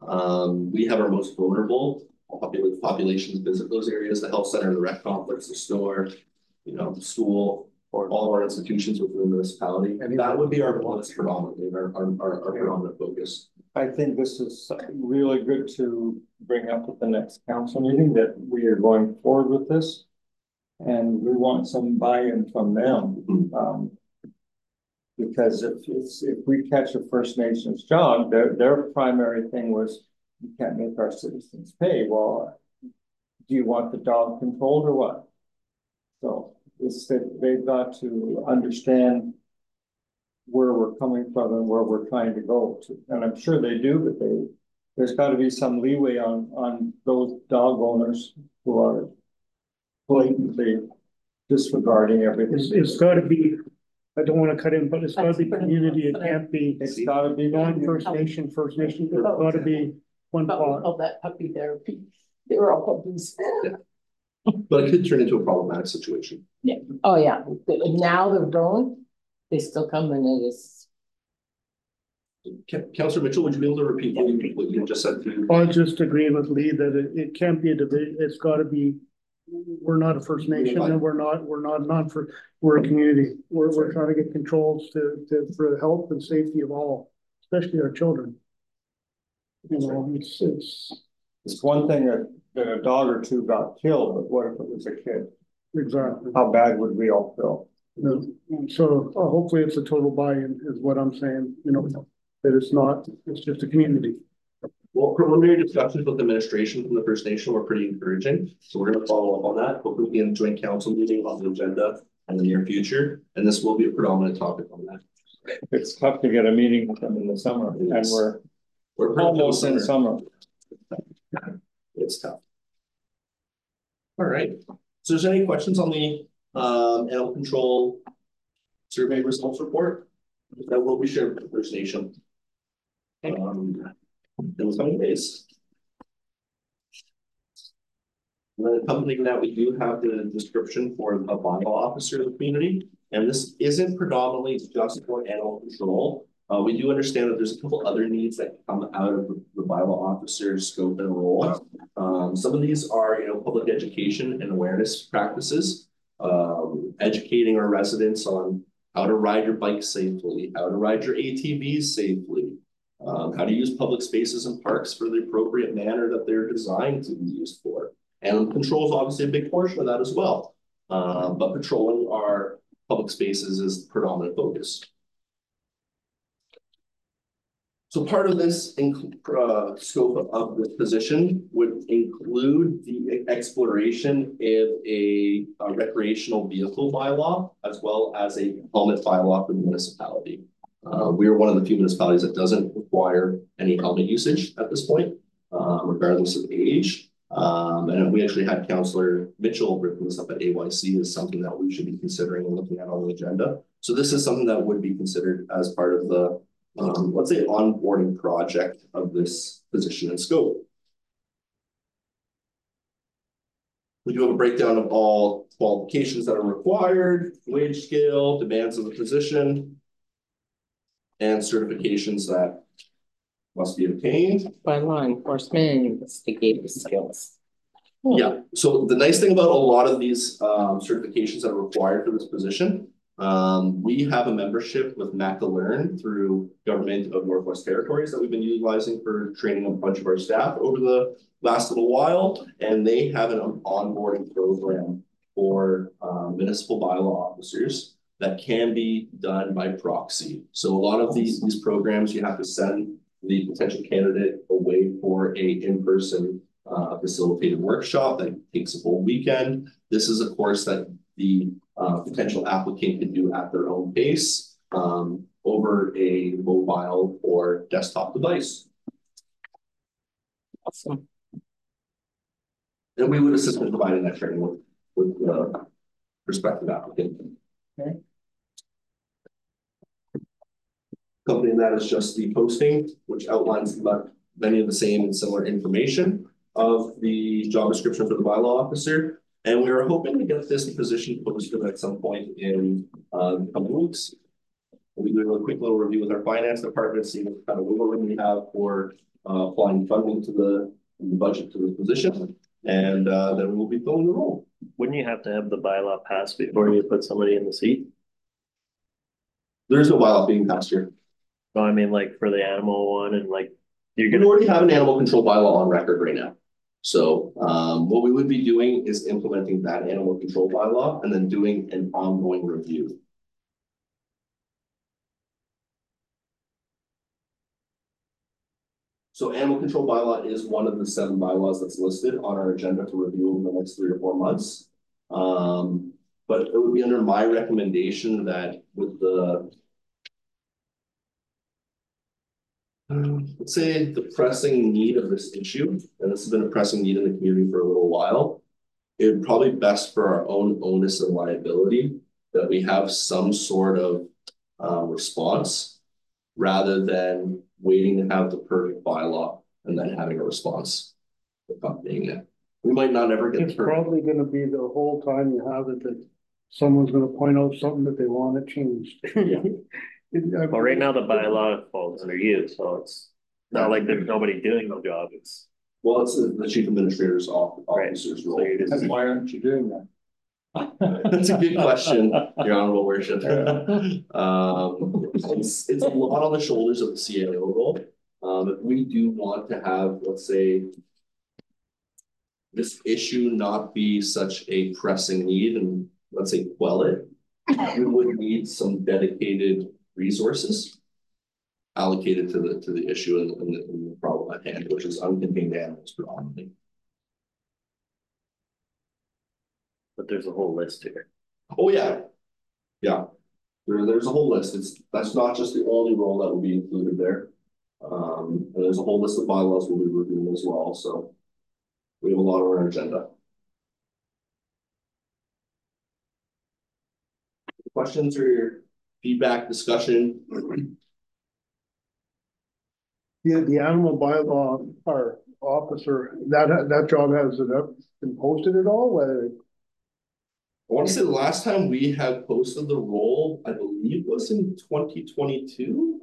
We have our most vulnerable populations visit those areas, the health center, the rec complex, the store, the school, or all of our institutions within the municipality. And that would be our predominantly our predominant focus. I think this is really good to bring up at the next council meeting, that we are going forward with this. And we want some buy-in from them. Because if we catch a First Nations job, their primary thing was, you can't make our citizens pay. Well, do you want the dog controlled or what? So they've got to understand where we're coming from and where we're trying to go to. And I'm sure they do, but there's got to be some leeway on those dog owners who are blatantly disregarding everything. It's got to be, I don't want to cut in, but it's got to be community. It can't be. It's got to be non-First Nation. First Nation. It's got to be one part. All that puppy therapy. They were all puppies. Yeah. But it could turn into a problematic situation. Yeah. Oh yeah. Now they're grown. They still come and it is. Councillor Mitchell, would you be able to repeat what you just said? I just agree with Lee that it can't be a division. It's got to be. We're not a First Nation, and we're a community. We're trying to get controls for the health and safety of all, especially our children. It's one thing that a dog or two got killed, but what if it was a kid? Exactly. How bad would we all feel? So hopefully it's a total buy-in is what I'm saying, that it's just a community. Well, preliminary discussions with administration from the First Nation were pretty encouraging. So we're going to follow up on that. Hopefully we can joint council meeting on the agenda in the near future. And this will be a predominant topic on that. It's tough to get a meeting with them in the summer, and we're almost in summer. It's tough. All right. So is there any questions on the animal control survey results report? That will be shared with the First Nation. In the coming days. The company that we do have the description for a bylaw officer of the community, and this isn't predominantly just for animal control. We do understand that there's a couple other needs that come out of the bylaw officer's scope and role. Some of these are, public education and awareness practices, educating our residents on how to ride your bike safely, how to ride your ATVs safely, how to use public spaces and parks for the appropriate manner that they're designed to be used for. And control is obviously a big portion of that as well. But patrolling our public spaces is the predominant focus. So part of this scope of this position would include the exploration of a recreational vehicle bylaw, as well as a helmet bylaw for the municipality. We are one of the few municipalities that doesn't require any helmet usage at this point, regardless of age. And we actually had Councillor Mitchell bring this up at AYC as something that we should be considering and looking at on the agenda. So this is something that would be considered as part of the, let's say, onboarding project of this position and scope. We do have a breakdown of all qualifications that are required, wage scale, demands of the position, and certifications that must be obtained. By law enforcement investigative skills. Yeah, so the nice thing about a lot of these certifications that are required for this position, we have a membership with McAlern through Government of Northwest Territories that we've been utilizing for training a bunch of our staff over the last little while, and they have an onboarding program for municipal bylaw officers that can be done by proxy. So a lot of these programs, you have to send the potential candidate away for a in-person facilitated workshop that takes a whole weekend. This is a course that the potential applicant can do at their own pace over a mobile or desktop device. Awesome. And we would assist in providing that training with the prospective applicant. Okay. Accompanying that is just the posting, which outlines many of the same and similar information of the job description for the bylaw officer. And we are hoping to get this position posted at some point in the coming weeks. We'll be doing a quick little review with our finance department, seeing what kind of wiggle room we have for applying funding to the budget to the position. And then we'll be filling the role. Wouldn't you have to have the bylaw passed before you put somebody in the seat? There is no bylaw being passed here. No, I mean, like for the animal one, and like We already have an animal control bylaw on record right now. So what we would be doing is implementing that animal control bylaw and then doing an ongoing review. So animal control bylaw is one of the 7 bylaws that's listed on our agenda to review in the next 3 or 4 months. But it would be under my recommendation that with the let's say the pressing need of this issue, and this has been a pressing need in the community for a little while, it would probably best for our own onus and liability that we have some sort of response rather than waiting to have the perfect bylaw and then having a response accompanying it. We might not ever get It's probably gonna be the whole time you have it that someone's gonna point out something that they want it changed. Yeah. well, right now the bylaw falls under you, so it's not like there's nobody doing the job. It's Well, it's the chief administrator's officer's role. so you're just And why aren't you doing that? That's a good question, Your Honorable Worship. It's a lot on the shoulders of the CAO role. If we do want to have, let's say, this issue not be such a pressing need and let's say quell it, we would need some dedicated resources allocated to the issue and the problem at hand, which is uncontained animals predominantly. but there's a whole list here. Oh yeah, yeah. There's a whole list. That's not just the only role that will be included there. And there's a whole list of bylaws we'll be reviewing as well. So we have a lot on our agenda. questions or feedback, discussion? The animal bylaw, our officer, that job has it up been posted at all, whether? I want to say the last time we had posted the role, I believe was in 2022.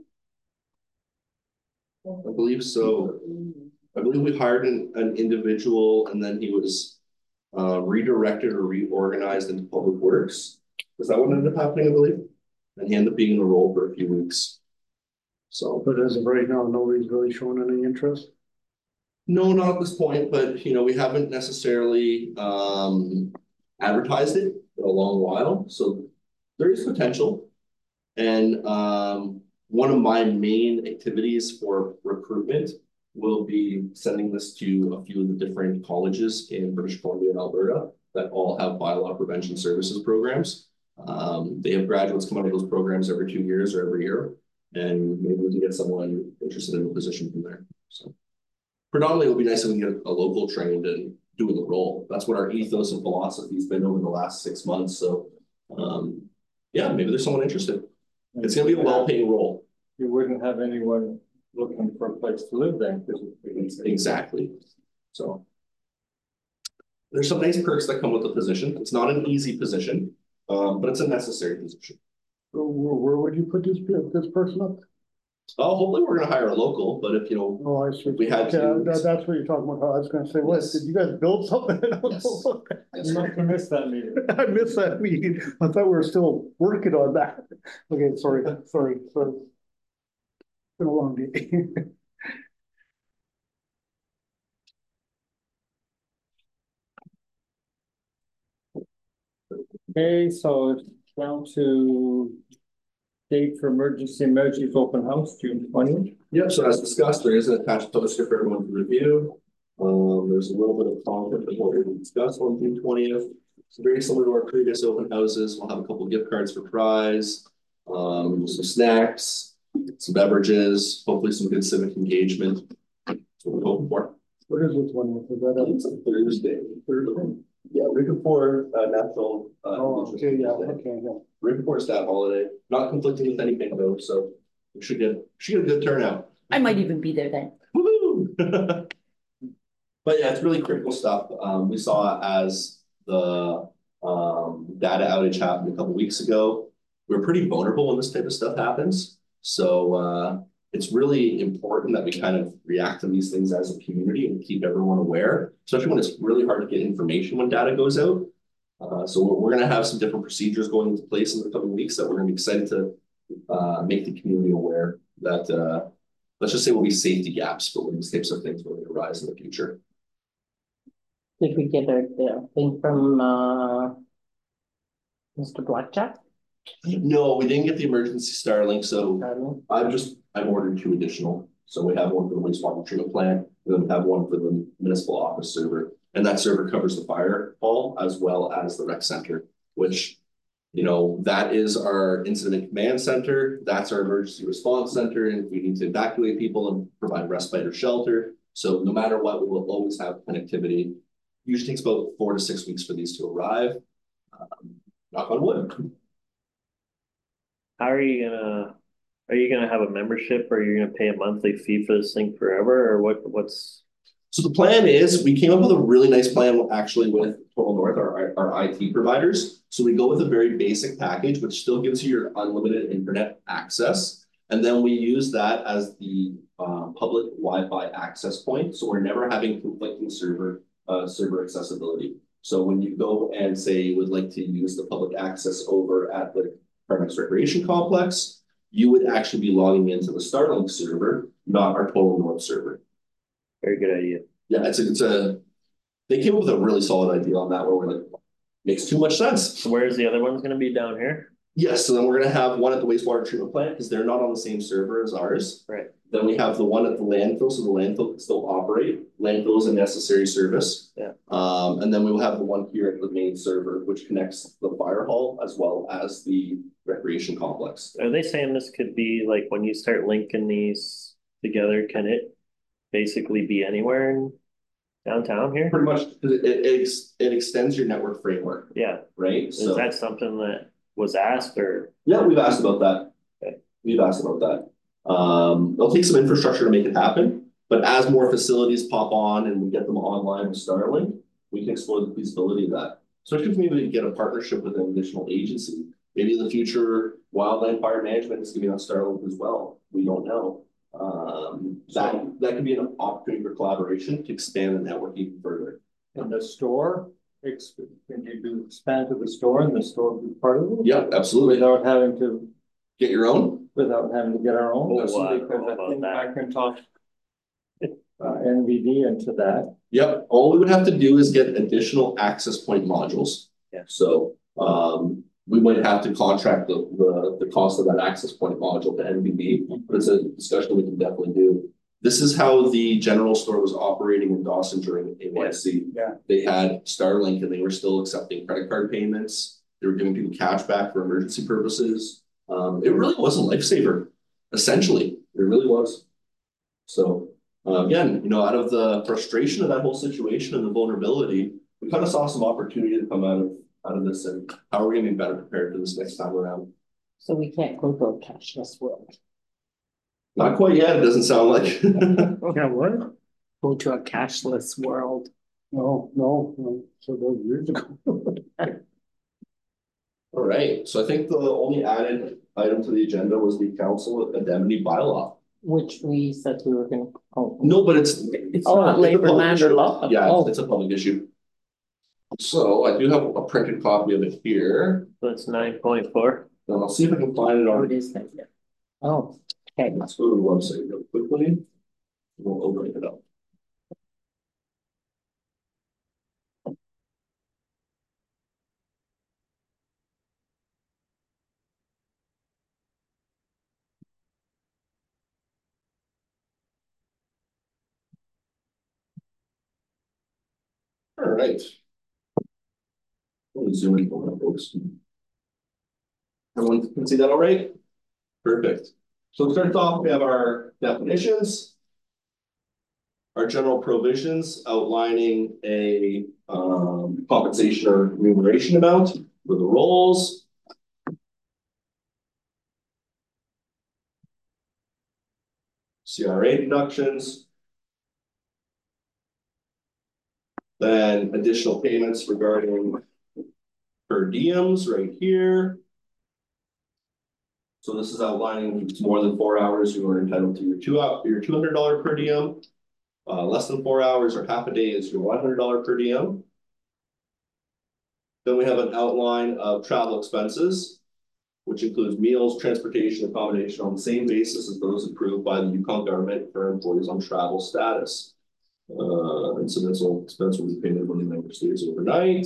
I believe so. I believe we hired an individual and then he was redirected or reorganized into public works. Is that what ended up happening, I believe? And he ended up being in the role for a few weeks. So, But as of right now, nobody's really showing any interest. no, not at this point, but you know, we haven't necessarily advertised it for a long while. So there is potential. And one of my main activities for recruitment will be sending this to a few of the different colleges in British Columbia and Alberta that all have bylaw prevention services programs. They have graduates come out of those programs every 2 years or every year, and maybe we can get someone interested in a position from there. So predominantly, it would be nice if we can get a local trained and doing the role. That's what our ethos and philosophy has been over the last 6 months. So yeah, maybe there's someone interested. It's going to be a well-paying role. You wouldn't have anyone looking for a place to live then. Exactly. So there's some nice perks that come with the position. It's not an easy position, but it's a necessary position. Where would you put this person up? Oh, hopefully we're going to hire a local, but if, you know, Oh, I see. we had to. That's what you're talking about. I was gonna say, what, Yes. did you guys build something? Yes. You must have missed that meeting. I missed that meeting. I thought we were still working on that. Okay, sorry. It's been a long day. Okay, so it's down to date for emergency measures open house, June 20th. Yep, so as discussed, there is an attached poster for everyone to review. There's a little bit of conflict with what we discussed on June 20th. So very similar to our previous open houses. We'll have a couple of gift cards for prize, some snacks, some beverages, hopefully some good civic engagement. That's what we're hoping for. What is this one? Is that It's a Thursday. Yeah, right before National. Oh, okay, yeah, okay, yeah. Right before stat holiday, not conflicting with anything though, so we should get a good turnout. I might even be there then. Woohoo! But yeah, it's really critical stuff. We saw as the data outage happened a couple weeks ago. We're pretty vulnerable when this type of stuff happens. So it's really important that we kind of react to these things as a community and keep everyone aware, especially when it's really hard to get information when data goes out. So we're going to have some different procedures going into place in the coming weeks that we're going to be excited to make the community aware that let's just say will be safety gaps for when these types of things will arise in the future. Did we get a thing from Mr. Blackjack? No, we didn't get the emergency Starlink, so I've ordered 2 additional. So we have one for the wastewater treatment plant, and then we have one for the municipal office server. And that server covers the fire hall as well as the rec center, which, you know, that is our incident command center. That's our emergency response center. And if we need to evacuate people and provide respite or shelter. So no matter what, we will always have connectivity. Usually takes about 4 to 6 weeks for these to arrive. Knock on wood. How are you gonna have a membership, or are you gonna pay a monthly fee for this thing forever, or what's? So the plan is, we came up with a really nice plan actually with Total North, our IT providers. So we go with a very basic package, which still gives you your unlimited internet access. And then we use that as the public Wi-Fi access point. So we're never having conflicting server accessibility. So when you go and say you would like to use the public access over at the Carmex Recreation Complex, you would actually be logging into the Starlink server, not our Total North server. Very good idea. Yeah, they came up with a really solid idea on that where we're like, makes too much sense. So where's the other one's gonna be down here? Yes, so then we're gonna have one at the wastewater treatment plant because they're not on the same server as ours. Right. Then we have the one at the landfill, so the landfill can still operate. Landfill is a necessary service. Yeah. And then we will have the one here at the main server, which connects the fire hall as well as the recreation complex. Are they saying this could be like when you start linking these together, can it basically be anywhere in downtown here? Pretty much, it extends your network framework, Yeah. right? Is that something that was asked or? Yeah, we've asked about that. We've asked about that. It'll take some infrastructure to make it happen, but as more facilities pop on and we get them online with Starlink, we can explore the feasibility of that. Especially if maybe we get a partnership with an additional agency. Maybe in the future, wildland fire management is going to be on Starlink as well. We don't know. That could be an opportunity for collaboration to expand the network even further. In the store, can you do expand to the store and the store be part of it? Yeah, absolutely. Without having to Get your own. without having to get our own. Oh, Absolutely, I don't know because I about think that. I can talk NVD into that. Yep, all we would have to do is get additional access point modules. Yeah. So, we might have to contract the cost of that access point module to NBB, but it's a discussion we can definitely do. This is how the general store was operating in Dawson during AYC. Yeah. They had Starlink and they were still accepting credit card payments. They were giving people cash back for emergency purposes. It really was a lifesaver, essentially. It really was. So, again, out of the frustration of that whole situation and the vulnerability, we kind of saw some opportunity to come out of this, and how are we going to be better prepared for this next time around? So we can't go to a cashless world. Not quite yet, it doesn't sound like. Yeah, what? Go to a cashless world. No, so those years ago. All right, so I think the only added item to the agenda was the council indemnity bylaw. Which we said we were gonna. Oh. No, but it's not it's a labor public land or issue. law. Yeah, Oh. it's a public issue. So I do have a printed copy of it here, That's 9.4. and I'll see if I can find it Oh, on. it is that, yeah. Oh, okay. Let's go to the website real quickly. We'll open it up. All right. Let me zoom in on that, folks. Everyone can see that all right? Perfect. So to start off, we have our definitions, our general provisions outlining a compensation or remuneration amount for the roles. CRA deductions. Then additional payments regarding per diems right here. So this is outlining if it's more than 4 hours, you are entitled to your $200 per diem. Less than 4 hours or half a day is your $100 per diem. Then we have an outline of travel expenses, which includes meals, transportation, accommodation on the same basis as those approved by the Yukon government for employees on travel status. Incidental expense will be paid when the member stays overnight.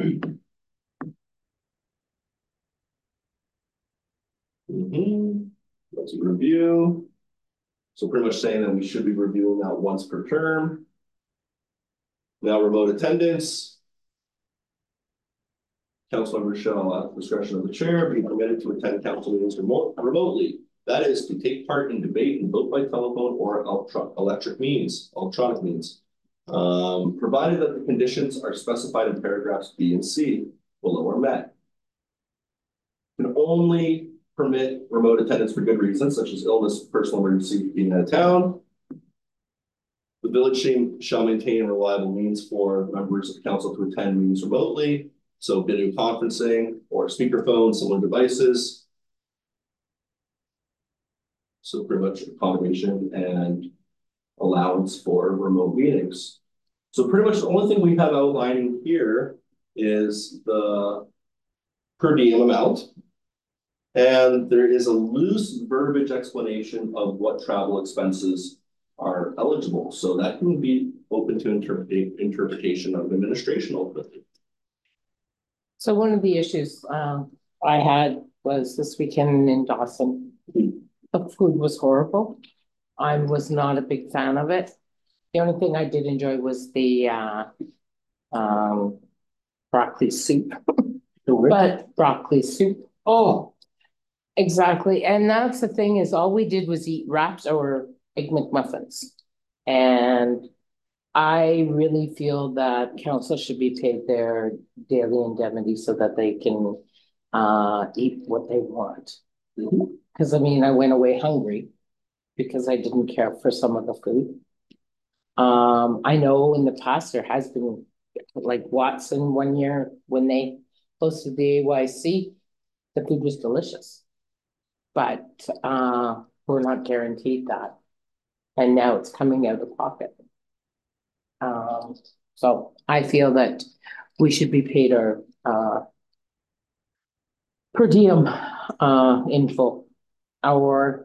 Let's review. So pretty much saying that we should be reviewing that once per term. Now remote attendance. Council members shall, at the discretion of the chair, be permitted to attend council meetings remotely. That is to take part in debate and vote by telephone or electronic means, provided that the conditions are specified in paragraphs B and C below are met. Can only permit remote attendance for good reasons, such as illness, personal emergency, being out of town. The village team shall maintain reliable means for members of council to attend meetings remotely. So video conferencing or speakerphone, similar devices. So pretty much accommodation and allowance for remote meetings. So pretty much the only thing we have outlining here is the per diem amount. And there is a loose verbiage explanation of what travel expenses are eligible. So that can be open to interpretation of administration ultimately. So one of the issues I had was this weekend in Dawson. The food was horrible. I was not a big fan of it. The only thing I did enjoy was the broccoli soup. But broccoli soup. Oh, exactly. And that's the thing is all we did was eat wraps or egg McMuffins. And I really feel that council should be paid their daily indemnity so that they can eat what they want. Mhm. Cause I mean, I went away hungry because I didn't care for some of the food. I know in the past there has been, like Watson one year when they hosted the AYC, the food was delicious. But we're not guaranteed that. And now it's coming out of pocket. So I feel that we should be paid our per diem in full. Our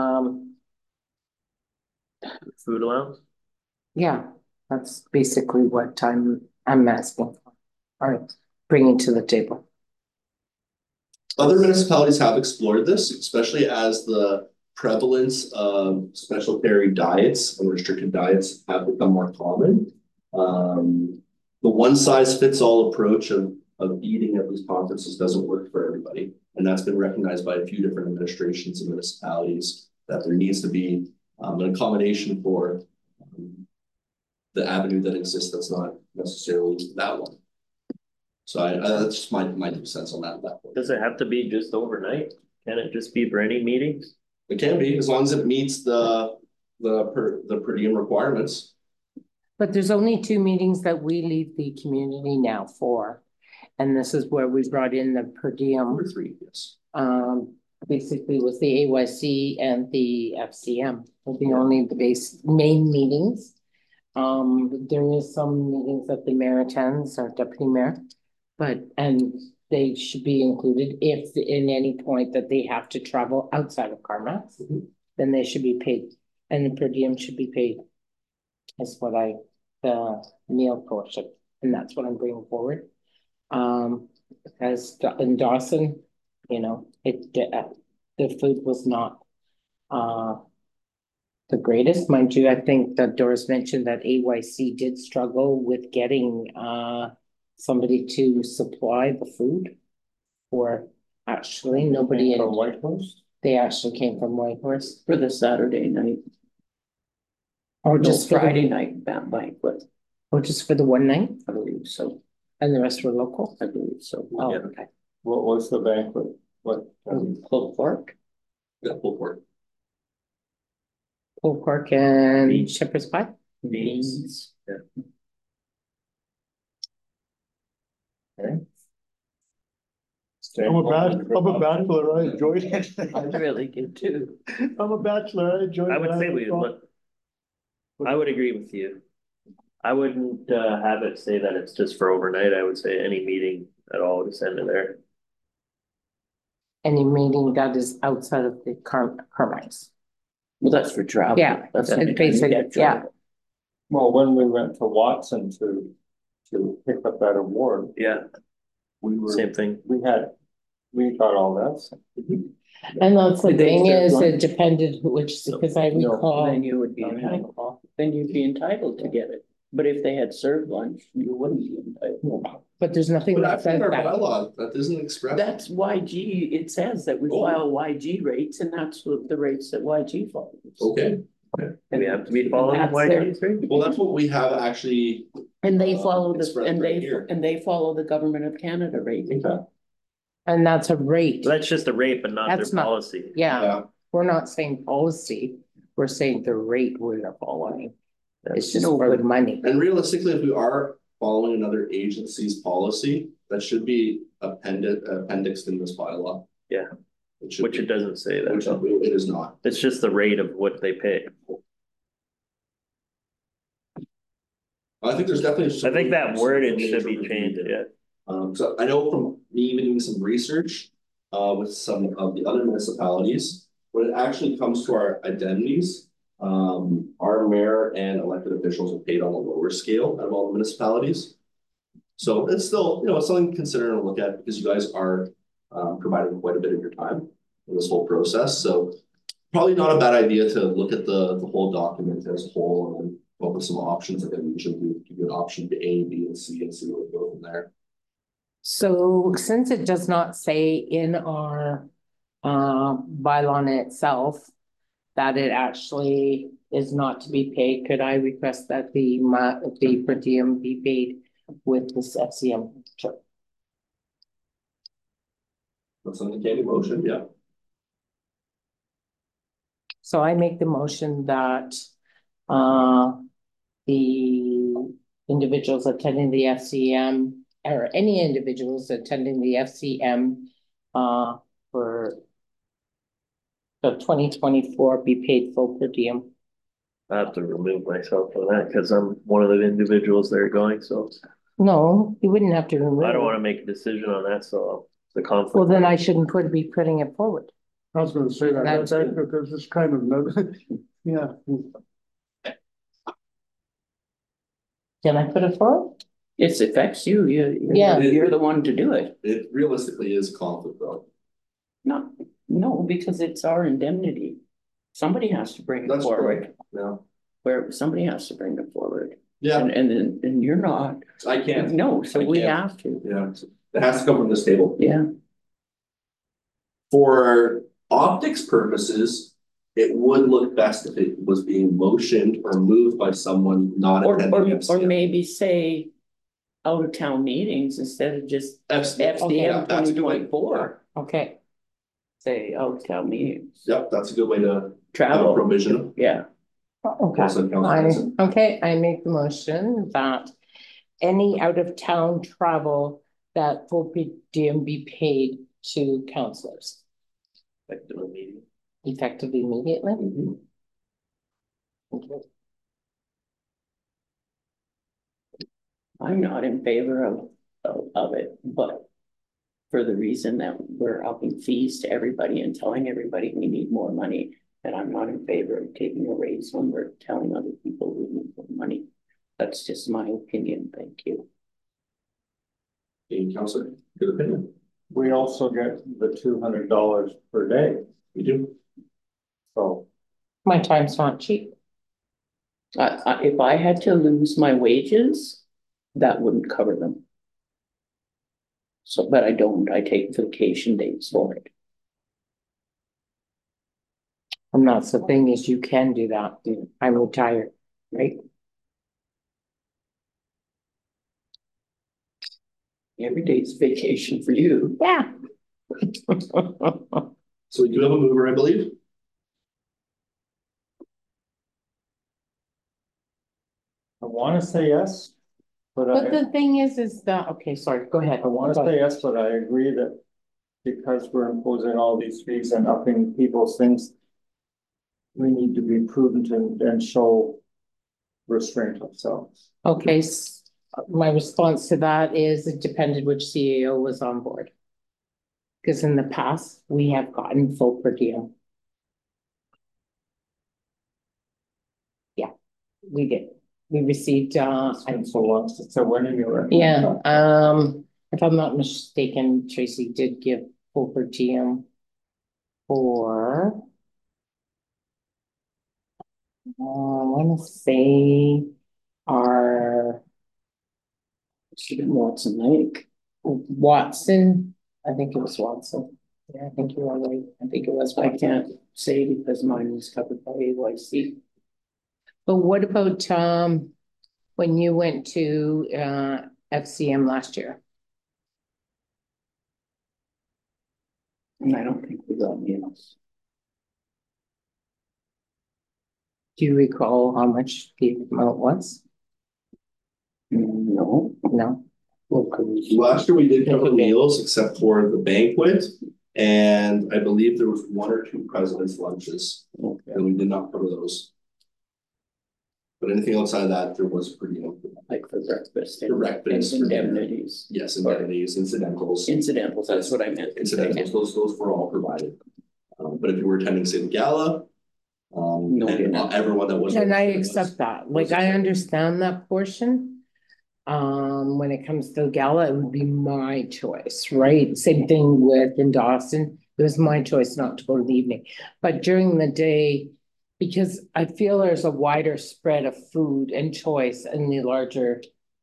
Food allowance? yeah, that's basically what I'm asking for. All right, bringing to the table. Other municipalities have explored this, especially as the prevalence of special dairy diets and restricted diets have become more common. The one size fits all approach of eating at these conferences doesn't work for everybody. And that's been recognized by a few different administrations and municipalities that there needs to be an accommodation for the avenue that exists that's not necessarily that one. So that's just my 2 cents on that point. Does it have to be just overnight? Can it just be for any meetings? It can be, as long as it meets the per diem requirements. But there's only 2 meetings that we leave the community now for. And this is where we brought in the per diem. Or 3, yes. Basically with the AYC and the FCM, will be only the main meetings. There is some meetings that the mayor attends, or deputy mayor, and they should be included if in any point that they have to travel outside of CarMax, then they should be paid, and the per diem should be paid. That's what the meal portion, and that's what I'm bringing forward. Because in Dawson, you know, the food was not the greatest, mind you. I think that Doris mentioned that AYC did struggle with getting somebody to supply the food, or actually nobody From Whitehorse? They actually came from Whitehorse. For the Saturday night, Or no, just for Friday night, that banquet, or just for the one night, I believe so, and the rest were local. I believe so. Oh, Yeah. okay. What was the banquet? What? Pulled pork, Yeah, pulled pork. Pulled pork and Beans. shepherd's pie. Beans. Yeah. I'm a bachelor, I enjoyed it. I really do too. I'm a bachelor, I enjoyed it. I would say we would look. I would agree with you. I wouldn't have it say that it's just for overnight. I would say any meeting at all to send it there. Any meeting that is outside of the CarMax. Well, that's for travel. Yeah, That's it's anytime you basic, get yeah. travel. Well, when we went to Watson to pick up that award, Yeah, same thing. we got all that. And that's the Did they thing serve is, lunch? it depended which, because I recall. Then you would be entitled, then you'd be entitled to get it. But if they had served lunch, you wouldn't be entitled. But there's nothing But that actually says in our that. bylaw, that isn't expressed. That's YG, it says that we Oh. file YG rates, and that's what the rates that YG follows. Okay, Do we have to be following That's their- YG3? well, that's what we have actually. And they follow It's the, right and here. they follow the government of Canada rate. Okay. And that's a rate. That's just a rate, but not their That's not- policy. Yeah, Yeah, we're not saying policy, we're saying the rate we are following. It's just No, for but- money. and realistically, if we are following another agency's policy, that should be appendixed in this bylaw. Yeah. It should Which it be, doesn't say that. which though. it is not. It's just the rate of what they pay. I think there's definitely. I think that wording should be changed, yeah. So I know from me even doing some research, with some of the other municipalities, when it actually comes to our identities, our mayor and elected officials are paid on a lower scale out of all the municipalities. So it's still, it's something to consider and look at because you guys are, providing quite a bit of your time in this whole process. So probably not a bad idea to look at the whole document as a whole and then come up with some options. Like I mentioned, give you an option to A, B, and C and see where we go from there. So since it does not say in our bylaw itself that it actually is not to be paid, could I request that the per diem be paid with this FCM? Sure. That's on the Candy motion, yeah. So I make the motion that the individuals attending the FCM or any individuals attending the FCM for the 2024 be paid full per diem. I have to remove myself from that because I'm one of the individuals that are going, so No, you wouldn't have to remove I don't it. want to make a decision on that, so the conflict. Well, then I shouldn't be putting it forward. I was gonna say that, That's that's, because it's kind of, yeah. Can I put it forward? It affects you, Yeah. you're the one to do it. It realistically is conflict though. No, because it's our indemnity. Somebody has to bring it That's forward, Yeah, where somebody has to bring it forward. yeah, And you're not, I can't, no, so I we can't. have to, yeah, it has to come from this table. yeah. For optics purposes, it would look best if it was being motioned or moved by someone not Or, attending or FCM. maybe say out of town meetings instead of just FCM, FCM that's a good way. 2024. Okay. Say out of town meetings. Yep, that's a good way to have a Travel, provision. yeah. Okay. Also counts as- I make the motion that any out of town travel that full per diem be paid to counselors Effective immediately. effective immediately. Mhm. Okay. I'm not in favor of it, but for the reason that we're upping fees to everybody and telling everybody we need more money. And I'm not in favor of taking a raise when we're telling other people we need more money. That's just my opinion. Thank you. Counselor, good opinion. We also get the $200 per day, We do. so. My time's not cheap. If I had to lose my wages, that wouldn't cover them. So, but I don't, I take vacation days for it. I'm not, the thing is you can do that. I'm retired, right? Every day's vacation for you. Yeah. So we do have a mover, I believe. I wanna say yes, but But I, the thing is that, okay, sorry, go ahead. I wanna say yes, but I agree that because we're imposing all these fees and upping people's things, we need to be prudent and show restraint ourselves. Okay, my response to that is it depended which CAO was on board. Because in the past, we have gotten full per diem. Yeah, we did. We received, It's been so long since I went anywhere. yeah, if I'm not mistaken, Tracy did give full per diem for I wanna say our Watson Lake. Watson, I think it was Watson. Yeah, I think you are right. I think it was I Watson. can't say because mine was covered by AYC. But what about when you went to FCM last year? And I don't think we got meals. Do you recall how much the amount was? No. No. Last year we did cover meals except for the banquet. And I believe there was 1 or 2 president's lunches, Okay. and we did not cover those. But anything outside of that, there was pretty open. Like for breakfast. For breakfast, for dinner. Indemnities. Yes, indemnities, incidentals. Incidentals, that's what I meant. Incidentals, those were all provided. But if you were attending, say, the gala, No and dinner. everyone that was. And I accept that. Like, I understand that portion. When it comes to the gala, it would be my choice, right? Same thing with in Dawson. It was my choice not to go to the evening. But during the day, because I feel there's a wider spread of food and choice in the larger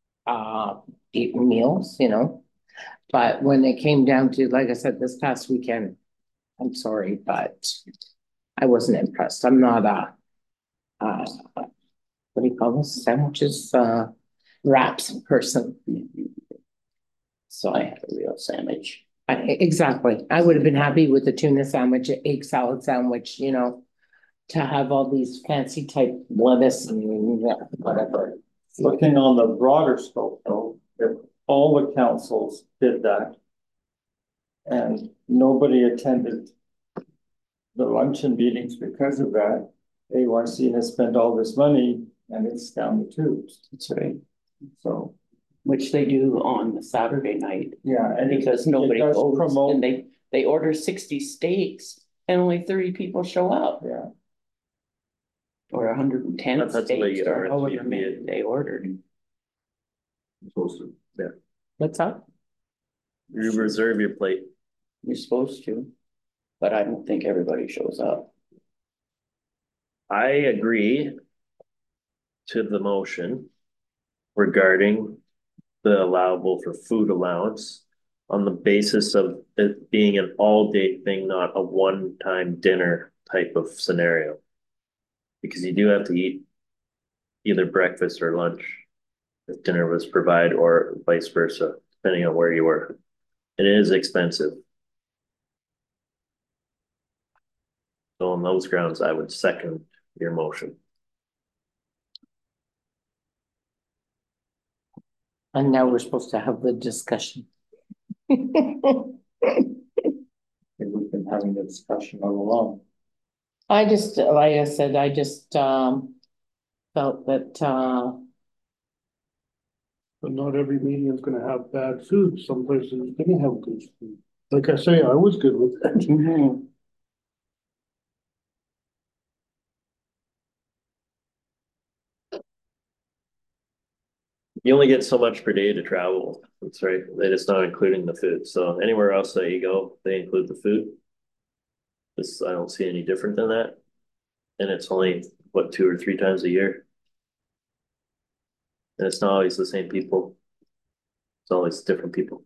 meals, you know. But when it came down to, like I said, this past weekend, I'm sorry, but I wasn't impressed. I'm not what do you call this? Sandwiches, wraps person. So I had a real sandwich. Exactly. I would have been happy with the tuna sandwich, egg salad sandwich, you know, to have all these fancy type lettuce and whatever. Looking on the broader scope though, if all the councils did that and nobody attended the luncheon meetings because of that, AYC has spent all this money and it's down the tubes. That's right. So, Which they do on the Saturday night yeah, and because nobody it does goes promote, and they order 60 steaks and only 30 people show up. yeah. Or 110 That's the way steaks you or however RSVP many it. they ordered. Supposed to. What's up? You reserve your plate. You're supposed to, but I don't think everybody shows up. I agree to the motion regarding the allowable for food allowance on the basis of it being an all-day thing, not a one-time dinner type of scenario. Because you do have to eat either breakfast or lunch if dinner was provided, or vice versa, depending on where you were. It is expensive. So on those grounds, I would second your motion. And now we're supposed to have the discussion. And we've been having the discussion all along. I just, like I said, I just felt that But not every meeting is gonna have bad food. Some places are gonna have good food. Like I say, I was good with that. Mhm. You only get so much per day to travel. That's right. That is not including the food. So anywhere else that you go, they include the food. This, I don't see any different than that. And it's only, what, 2 or 3 times a year. And it's not always the same people. It's always different people.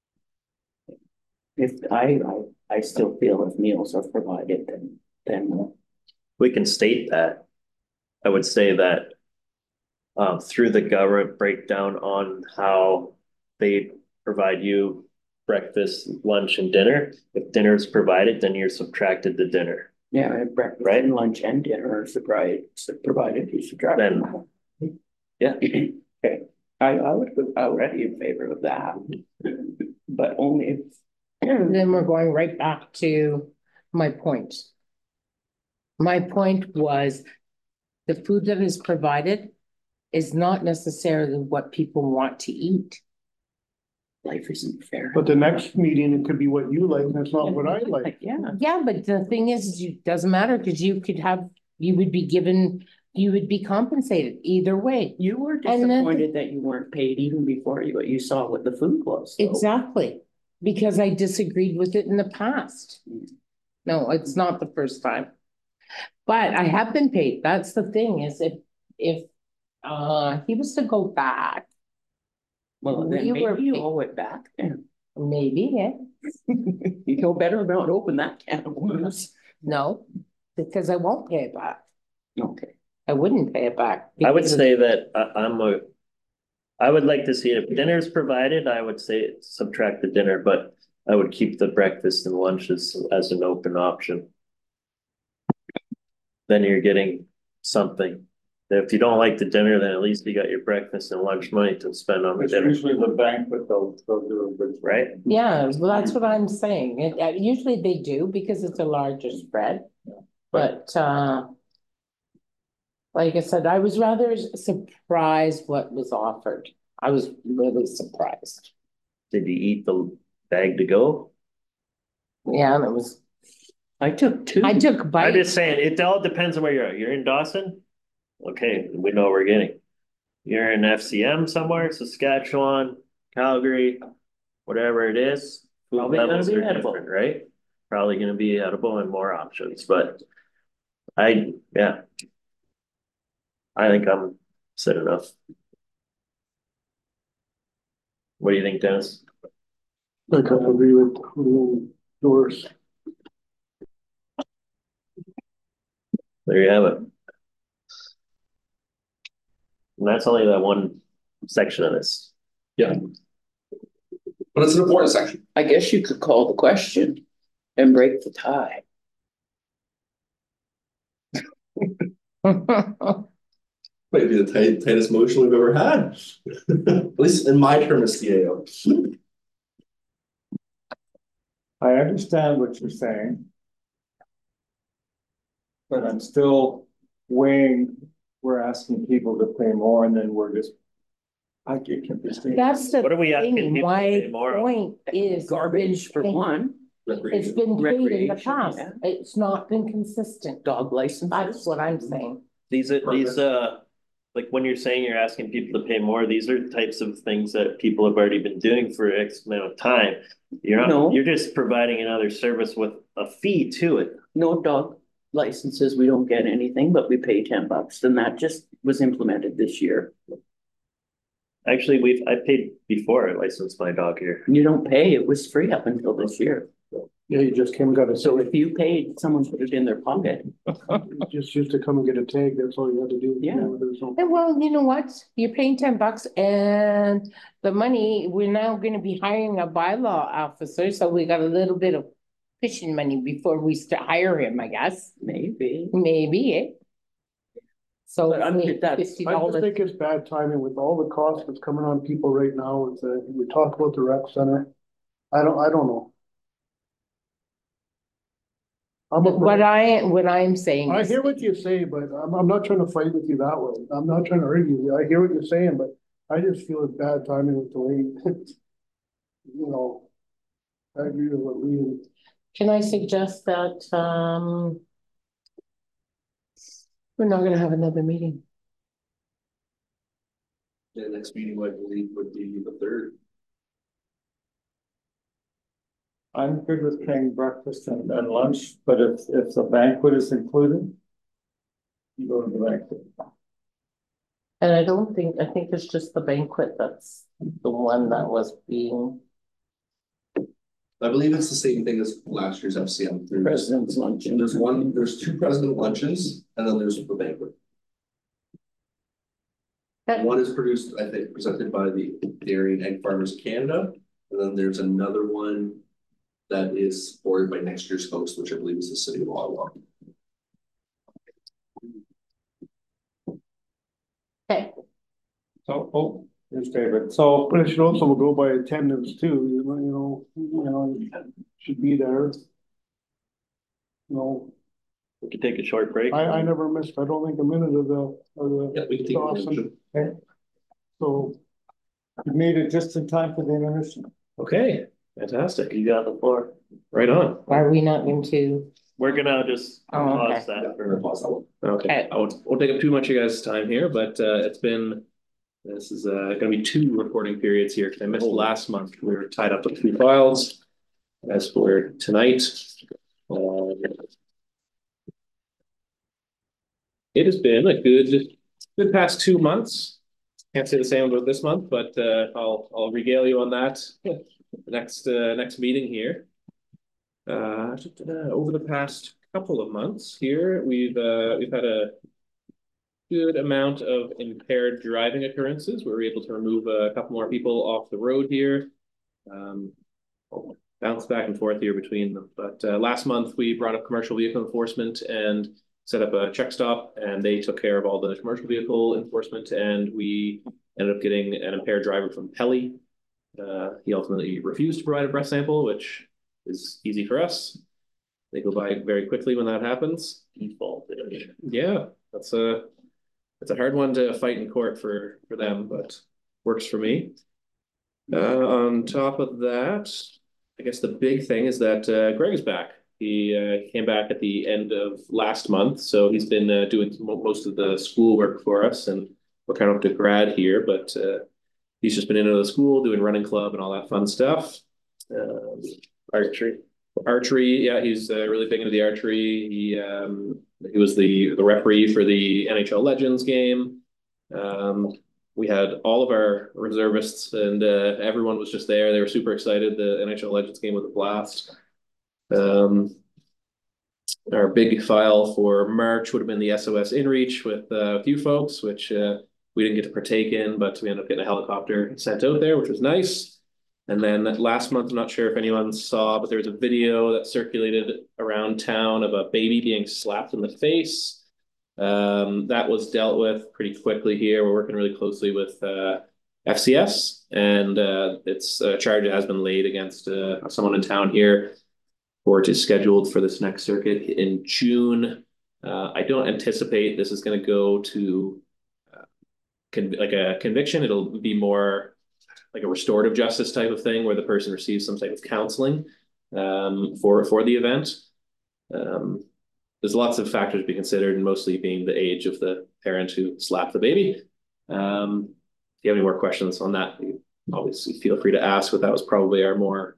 If I still feel if meals are provided, then We can state that. I would say that through the government breakdown on how they provide you breakfast, lunch, and dinner. If dinner is provided, then you're subtracted the dinner. yeah, breakfast Right. and lunch and dinner are provided, you subtract. Then, yeah. Okay, I would already in favor of that, but only if. then we're going right back to my point. My point was the food that is provided is not necessarily what people want to eat. Life isn't fair. But the next meeting, it could be what you like, and it's not what I like. Yeah, Yeah, but the thing is, it doesn't matter because you would be given, you would be compensated either way. you were And then- disappointed that you weren't paid even before what you saw what the food was. So. Exactly, because I disagreed with it in the past. No, it's not the first time. But I have been paid. That's the thing is if he was to go back, Well, then we were maybe you paid- owe it back then. maybe, yeah, You know better not open that can of worms. no, because I won't pay it back. Okay. I wouldn't pay it back. I would because say that I would like to see it if dinner is provided, I would say subtract the dinner, but I would keep the breakfast and lunches as an open option. Then you're getting something. If you don't like the dinner, then at least you got your breakfast and lunch money to spend on the It's dinner, usually the banquet they'll do. right? Yeah, well, that's what I'm saying. Usually they do because it's a larger spread. But like I said, I was rather surprised what was offered. I was really surprised. Did you eat the bag to go? Yeah, and it was, I took 2. I took I'm bites. just saying, it all depends on where you're at. You're in Dawson? Okay, we know what we're getting. You're in FCM somewhere, Saskatchewan, Calgary, whatever it is. Food Probably gonna levels be are edible. different, right? Probably gonna be edible and more options, but yeah. I think I'm said enough. What do you think, Dennis? Like I agree with yours. There you have it. And that's only that one section of this. Yeah. But it's an important section. I guess you could call the question and break the tie. Might be the tightest motion we've ever had. At least in my term as CAO. I understand what you're saying. But I'm still weighing, we're asking people to pay more and then we're just. I get confused. That's the What are we asking thing, people to my pay more on? point is. Garbage for one, It's been paid in the Recreation, past, yeah. it's not been consistent, dog licenses. that's what I'm saying. These like when you're saying you're asking people to pay more, these are types of things that people have already been doing for X amount of time. No. You're just providing another service with a fee to it. No dog licenses, we don't get anything, but we pay $10, and that just was implemented this year. Actually, I paid before I licensed my dog here. You don't pay, it was free up until this year. Yeah, you just came and got a, So if you paid, someone put it in their pocket. you just used to come and get a tag, that's all you had to do. Yeah. There's no. And well, you know what, you're paying $10 and the money, we're now gonna be hiring a bylaw officer, so we got a little bit of fishing money before we hire him, I guess, Maybe. maybe, eh? So But I mean, that's- $50. I just think it's bad timing with all the costs that's coming on people right now with we talk about the rec center. I don't know. What I'm saying. I is- hear what you say, but I'm not trying to fight with you that way. I'm not trying to argue with you. I hear what you're saying, but I just feel it's bad timing with the way, you know, I agree with what we. Can I suggest that, we're not gonna have another meeting? The next meeting, I believe, would be the 3rd. I'm good with paying breakfast and lunch, but if the banquet is included. You go to the banquet. And I think it's just the banquet that's the one that was being. I believe it's the same thing as last year's FCM. President's luncheon. There's 2 president lunches and then there's the banquet. One is presented by the Dairy and Egg Farmers of Canada, and then there's another one that is supported by next year's host, which I believe is the city of Ottawa. Okay, So, here's David. So, But it should also go by attendance too, you should be there. No, We could take a short break. I never missed, I don't think a minute of Yeah, we can take a Awesome. motion. so. you made it just in time for the intermission. Okay, fantastic. You got the floor. Right on. are we not going to? We're gonna just Oh, okay. pause that. Yeah, we're gonna pause that one. Okay, Okay. I won't take up too much of you guys' time here, but this is gonna be 2 reporting periods here, because I missed last month. We were tied up with 3 files. As for tonight, it has been a good past 2 months. Can't say the same about this month, but I'll regale you on that next meeting here. Over the past couple of months here, we've had a good amount of impaired driving occurrences. We were able to remove a couple more people off the road here. I'll bounce back and forth here between them. But last month we brought up commercial vehicle enforcement and set up a check stop, and they took care of all the commercial vehicle enforcement, and we ended up getting an impaired driver from Pelly. He ultimately refused to provide a breath sample, which is easy for us. They go by very quickly when that happens. Default. Yeah, that's a hard one to fight in court for them, but works for me. On top of that, I guess the big thing is that Greg is back. He came back at the end of last month, so he's been doing most of the school work for us, and we're kind of up to grad here, but he's just been into the school doing running club and all that fun stuff. Archery, yeah, he's really big into the archery. He was the referee for the NHL Legends game. We had all of our reservists, and everyone was just there. They were super excited. The NHL Legends game was a blast. Our big file for March would have been the SOS InReach with a few folks, which we didn't get to partake in, but we ended up getting a helicopter sent out there, which was nice. And then last month, I'm not sure if anyone saw, but there was a video that circulated around town of a baby being slapped in the face. That was dealt with pretty quickly here. We're working really closely with FCS, and its charge has been laid against someone in town here. Court is scheduled for this next circuit in June. I don't anticipate this is going to go to like a conviction. It'll be more like a restorative justice type of thing where the person receives some type of counseling for the event. There's lots of factors to be considered, and mostly being the age of the parent who slapped the baby. If you have any more questions on that, you obviously feel free to ask, but that was probably our more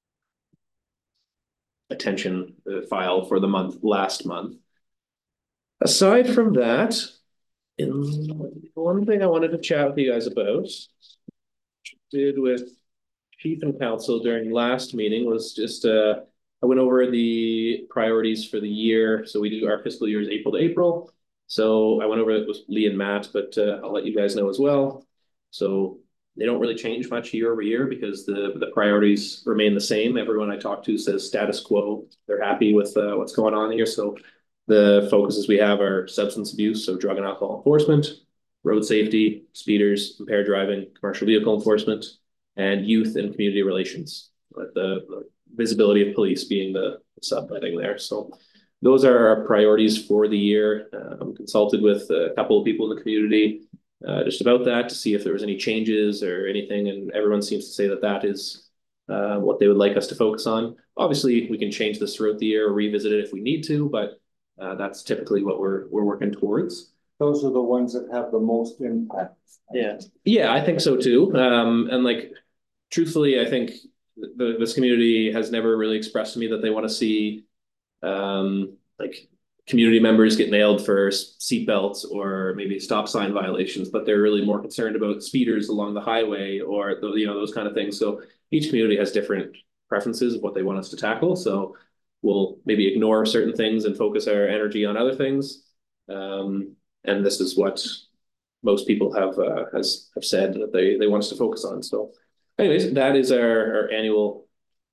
attention file for the last month. Aside from that, one thing I wanted to chat with you guys about, did with chief and council during last meeting, was just I went over the priorities for the year. So we do our fiscal year is April to April. So I went over it with Lee and Matt, but I'll let you guys know as well. So they don't really change much year over year because the priorities remain the same. Everyone I talk to says status quo. They're happy with what's going on here. So the focuses we have are substance abuse, so drug and alcohol enforcement, road safety, speeders, impaired driving, commercial vehicle enforcement, and youth and community relations. The visibility of police being the subheading there. So those are our priorities for the year. I'm consulted with a couple of people in the community just about that to see if there was any changes or anything, and everyone seems to say that that is what they would like us to focus on. Obviously, we can change this throughout the year or revisit it if we need to, but that's typically what we're working towards. Those are the ones that have the most impact. Yeah, I think so too. And like, truthfully, I think this community has never really expressed to me that they want to see like community members get nailed for seatbelts or maybe stop sign violations, but they're really more concerned about speeders along the highway or those kind of things. So each community has different preferences of what they want us to tackle. So we'll maybe ignore certain things and focus our energy on other things. And this is what most people have said that they want us to focus on. So anyways, that is our annual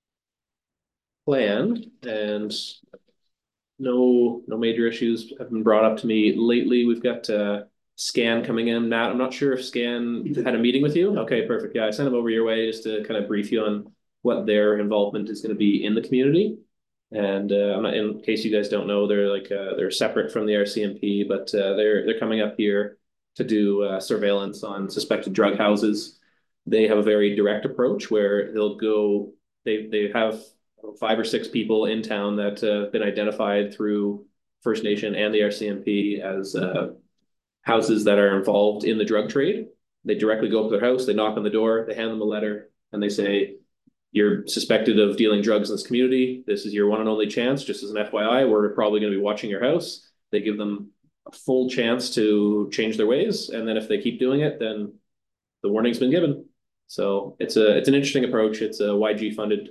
plan, and no major issues have been brought up to me lately. We've got Scan coming in. Matt, I'm not sure if Scan had a meeting with you. Okay, perfect. Yeah, I sent them over your way just to kind of brief you on what their involvement is going to be in the community. And I'm not, in case you guys don't know, they're separate from the RCMP, but they're coming up here to do surveillance on suspected drug houses. They have a very direct approach where they'll go. They have 5 or 6 people in town that have been identified through First Nation and the RCMP as houses that are involved in the drug trade. They directly go up to their house, they knock on the door, they hand them a letter, and they say, "You're suspected of dealing drugs in this community. This is your one and only chance. Just as an FYI, we're probably going to be watching your house." They give them a full chance to change their ways, and then if they keep doing it, then the warning's been given. So it's an interesting approach. It's a YG funded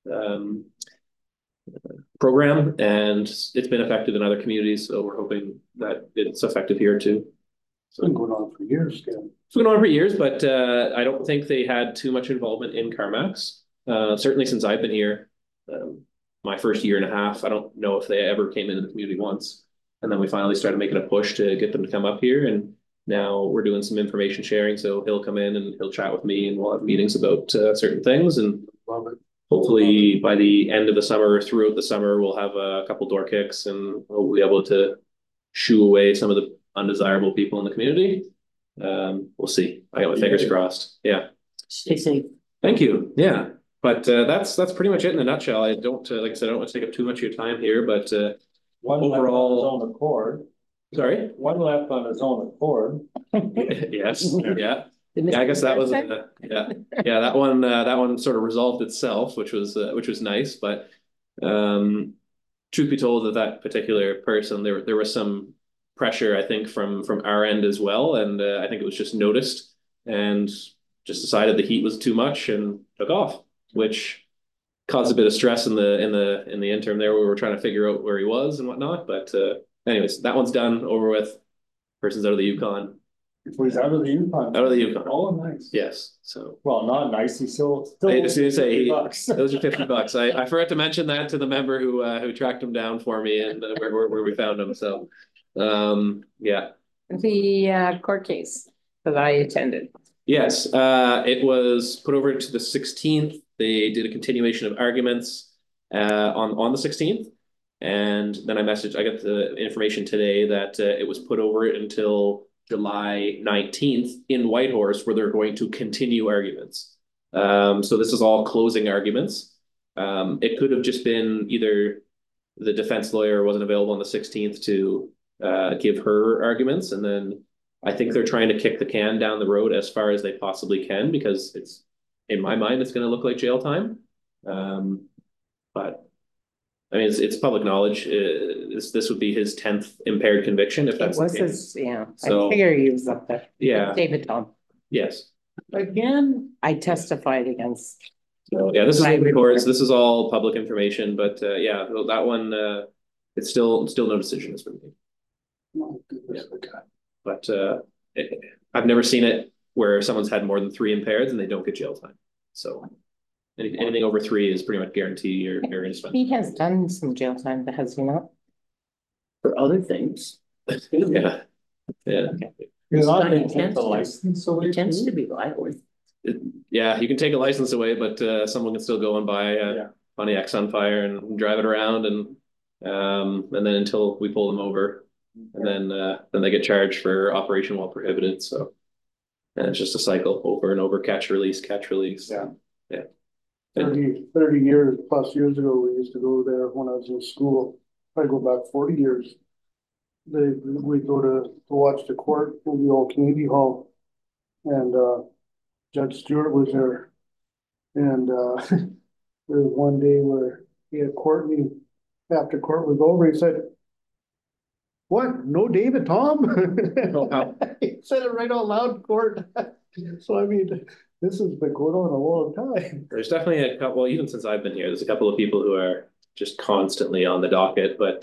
program, and it's been effective in other communities. So we're hoping that it's effective here too. It's been going on for years, Ken. It's been going on for years, but I don't think they had too much involvement in CarMax. Certainly since I've been here, my first year and a half, I don't know if they ever came into the community once. And then we finally started making a push to get them to come up here. And now we're doing some information sharing. So he'll come in and he'll chat with me, and we'll have meetings about certain things. And hopefully by the end of the summer or throughout the summer, we'll have a couple door kicks and we'll be able to shoo away some of the undesirable people in the community. We'll see. I got my fingers crossed. Yeah. Stay safe. Thank you. Yeah. But that's pretty much it in a nutshell. I don't, like I said, I don't want to take up too much of your time here, but One overall, left on his own accord. Sorry? One left on his own accord. Yes. Yeah. Yeah, I guess that was that one sort of resolved itself, which was nice. But truth be told, that particular person, there was some pressure, I think, from our end as well, and I think it was just noticed and just decided the heat was too much and took off, which caused a bit of stress in the interim there, where we were trying to figure out where he was and whatnot. But anyways, that one's done, over with. Person's out of the Yukon. So he's out of the Yukon. Out of the Yukon. Oh, nice. Yes, so. Well, not nice, he's still. I was gonna say, $50. those are $50. I forgot to mention that to the member who tracked him down for me and where we found him, so. Yeah. The court case that I attended. Yes, it was put over to the 16th. They did a continuation of arguments on the 16th. And then I got the information today that it was put over until July 19th in Whitehorse, where they're going to continue arguments. So this is all closing arguments. It could have just been either the defense lawyer wasn't available on the 16th to give her arguments, and then I think they're trying to kick the can down the road as far as they possibly can, because it's, in my mind, it's going to look like jail time. But I mean, it's public knowledge. This would be his 10th impaired conviction, if It that's was the case. yeah, So- I figure he was up there. Yeah. David Tom. Yes. Again, I testified against. So yeah, this is Right. in courts. This is all public information, but yeah, that one, it's still no decision has been made. But I've never seen it where someone's had more than 3 impaireds and they don't get jail time. So anything over 3 is pretty much guarantee you're gonna spend. He has done some jail time, but has he not? for other things. Yeah. Yeah. You're not It gonna take tends the to- license away. It tends too? to be violent. Yeah, you can take a license away, but someone can still go and buy Yeah. Pontiac Sunfire and drive it around and then until we pull them over. And then they get charged for operation while prohibited. So, and it's just a cycle over and over, catch, release, catch, release. Yeah. Yeah. 30 years plus years ago, we used to go there when I was in school. I go back 40 years. We go to watch the court in the old community hall. And Judge Stewart was there. And there was one day where he had court meeting. After court was over, he said, "What? No David Tom?" wow. He said it right out loud in court. So I mean, this has been going on a long time. There's definitely a couple, even since I've been here, there's a couple of people who are just constantly on the docket. But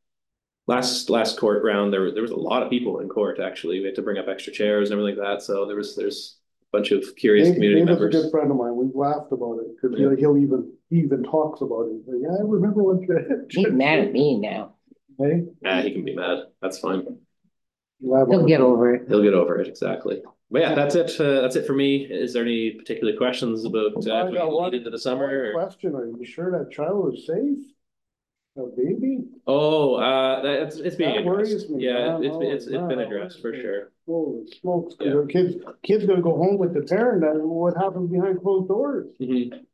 last court round, there was a lot of people in court. Actually, we had to bring up extra chairs and everything like that. So there's a bunch of curious community David's members. a good friend of mine. We've laughed about it because Yeah. he even talks about it. Like, yeah, I remember when. He's mad at me now. Hey, Yeah, he can be mad. That's fine. He'll get over it. He'll get over it, exactly. But yeah, that's it. That's it for me. Is there any particular questions about I if we got can one- lead into the summer? or- Question, are you sure that child is safe? A baby? Oh, it's being That worries addressed. me, Yeah, man. it's Oh, been no. addressed for sure. Holy smokes, Yeah. the kids gonna go home with the parent, and what happens behind closed doors? Mhm.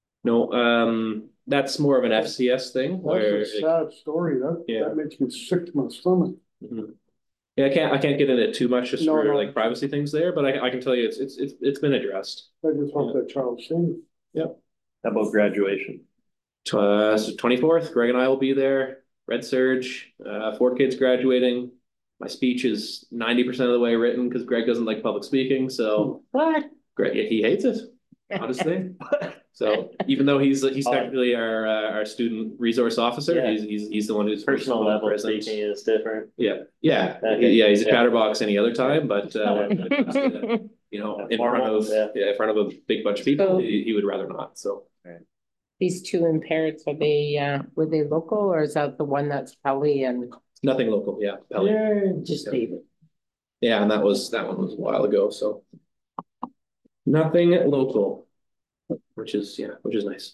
No, that's more of an FCS thing where. That's a sad story, Yeah. that makes me sick to my stomach. Mhm. Yeah, I can't get into it too much just No, for no. like privacy things there, but I can tell you it's been addressed. I just hope that child's safe. How about graduation? So 24th, Greg and I will be there. Red Surge, 4 kids graduating. My speech is 90% of the way written because Greg doesn't like public speaking. So What? Greg, he hates it, honestly. So even though he's technically our student resource officer, Yeah. he's the one who's Personal level present. speaking is different. Yeah, Okay. yeah. He's a Yeah. chatterbox any other time, but you know, in front of in front of a big bunch of people, So- he would rather not. So. These 2 impaireds, were they local or is that the one that's Pelly and? Nothing local, yeah. Pelly. Just David. Yeah, and that one was a while ago, so. Nothing local, which is nice.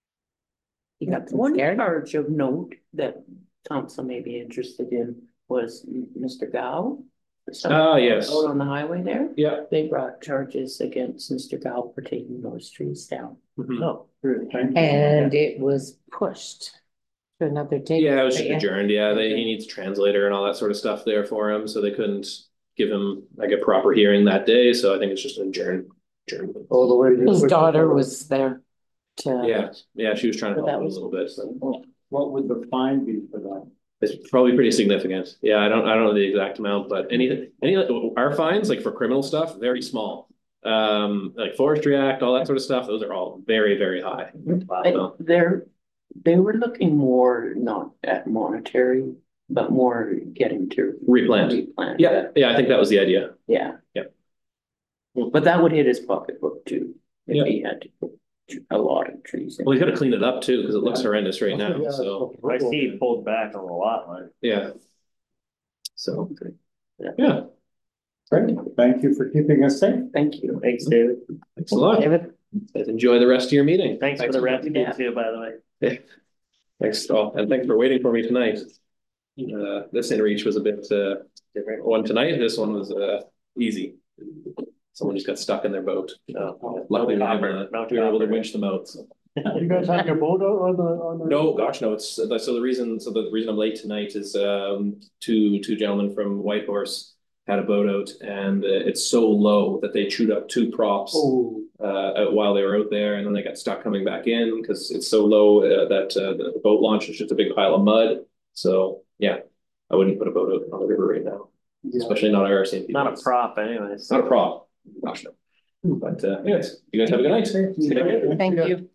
You got One scared? charge of note that council may be interested in was Mr. Gao. Ah, yes. Out on the highway there, Yeah. they brought charges against Mr. Gao for taking those trees down. Mhm. Oh, And it was pushed to another day. Yeah, it was just adjourned. Yeah, he needs a translator and all that sort of stuff there for him, so they couldn't give him like a proper hearing that day. So I think it's just an adjournment. All the way. His daughter was there to. Yeah, she was trying to But help that him a was- little bit. So. What would the fine be for that? It's probably pretty significant. Yeah, I don't know the exact amount, but any our fines, like for criminal stuff, very small. Like Forestry Act, all that sort of stuff, those are all very, very high. they were looking more not at monetary but more getting to. Replant. Replant. Yeah, I think that was the idea. Yeah. Yeah. But that would hit his pocketbook too, Yeah. if he had to put a lot of trees in. Well, he's got to clean it up too, because it looks horrendous right now, Yeah, so, I see he pulled back on the lot line. yeah. So, Yeah. yeah, Great, thank you for keeping us safe. Thank you. Thanks, David. thanks a lot. David? Guys, enjoy the rest of your meeting. Thanks for the rescue Yeah. too, by the way. Yeah. Thanks, all, and thanks for waiting for me tonight. This inReach was a bit, different one tonight, this one was, easy. Someone just got stuck in their boat. Luckily, we were able to winch them out, so. You guys have your boat out on the? No, gosh, no, so the reason I'm late tonight is, two gentlemen from Whitehorse had a boat out, and it's so low that they chewed up two props. Oh, While they were out there, and then they got stuck coming back in because it's so low that the boat launch is just a big pile of mud. So yeah, I wouldn't put a boat out on the river right now, yeah. especially not RCMP. Not a prop anyways. Not a prop. Gosh no. But anyways, you guys have a good night. Thank you.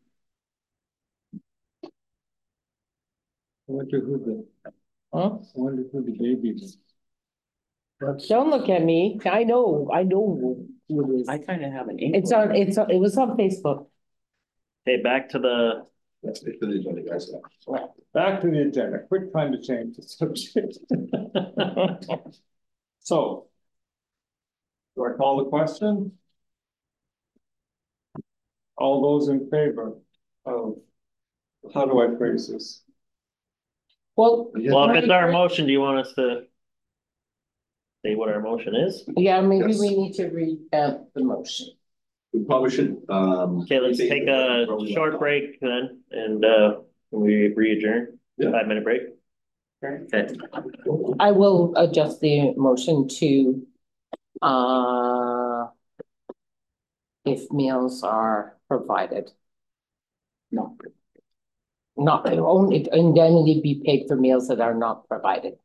I wonder who Huh? the baby is. That's, Don't look at me. I know who it is. I kind of have an. It was on Facebook. Hey, back to the, That's it for the agenda, guys. Back to the agenda, quick time to change the subject. So. Do I call the question? All those in favor of, how do I phrase this? Well, well, if it's our motion, do you want us to say what our motion is? yeah, maybe Yes. we need to read the motion. We probably should, Okay, let's take a short break then, and can we re-adjourn? Yeah. 5-minute break? Okay. I will adjust the motion to if meals are provided. No. Not only, and then it'd be paid for meals that are not provided.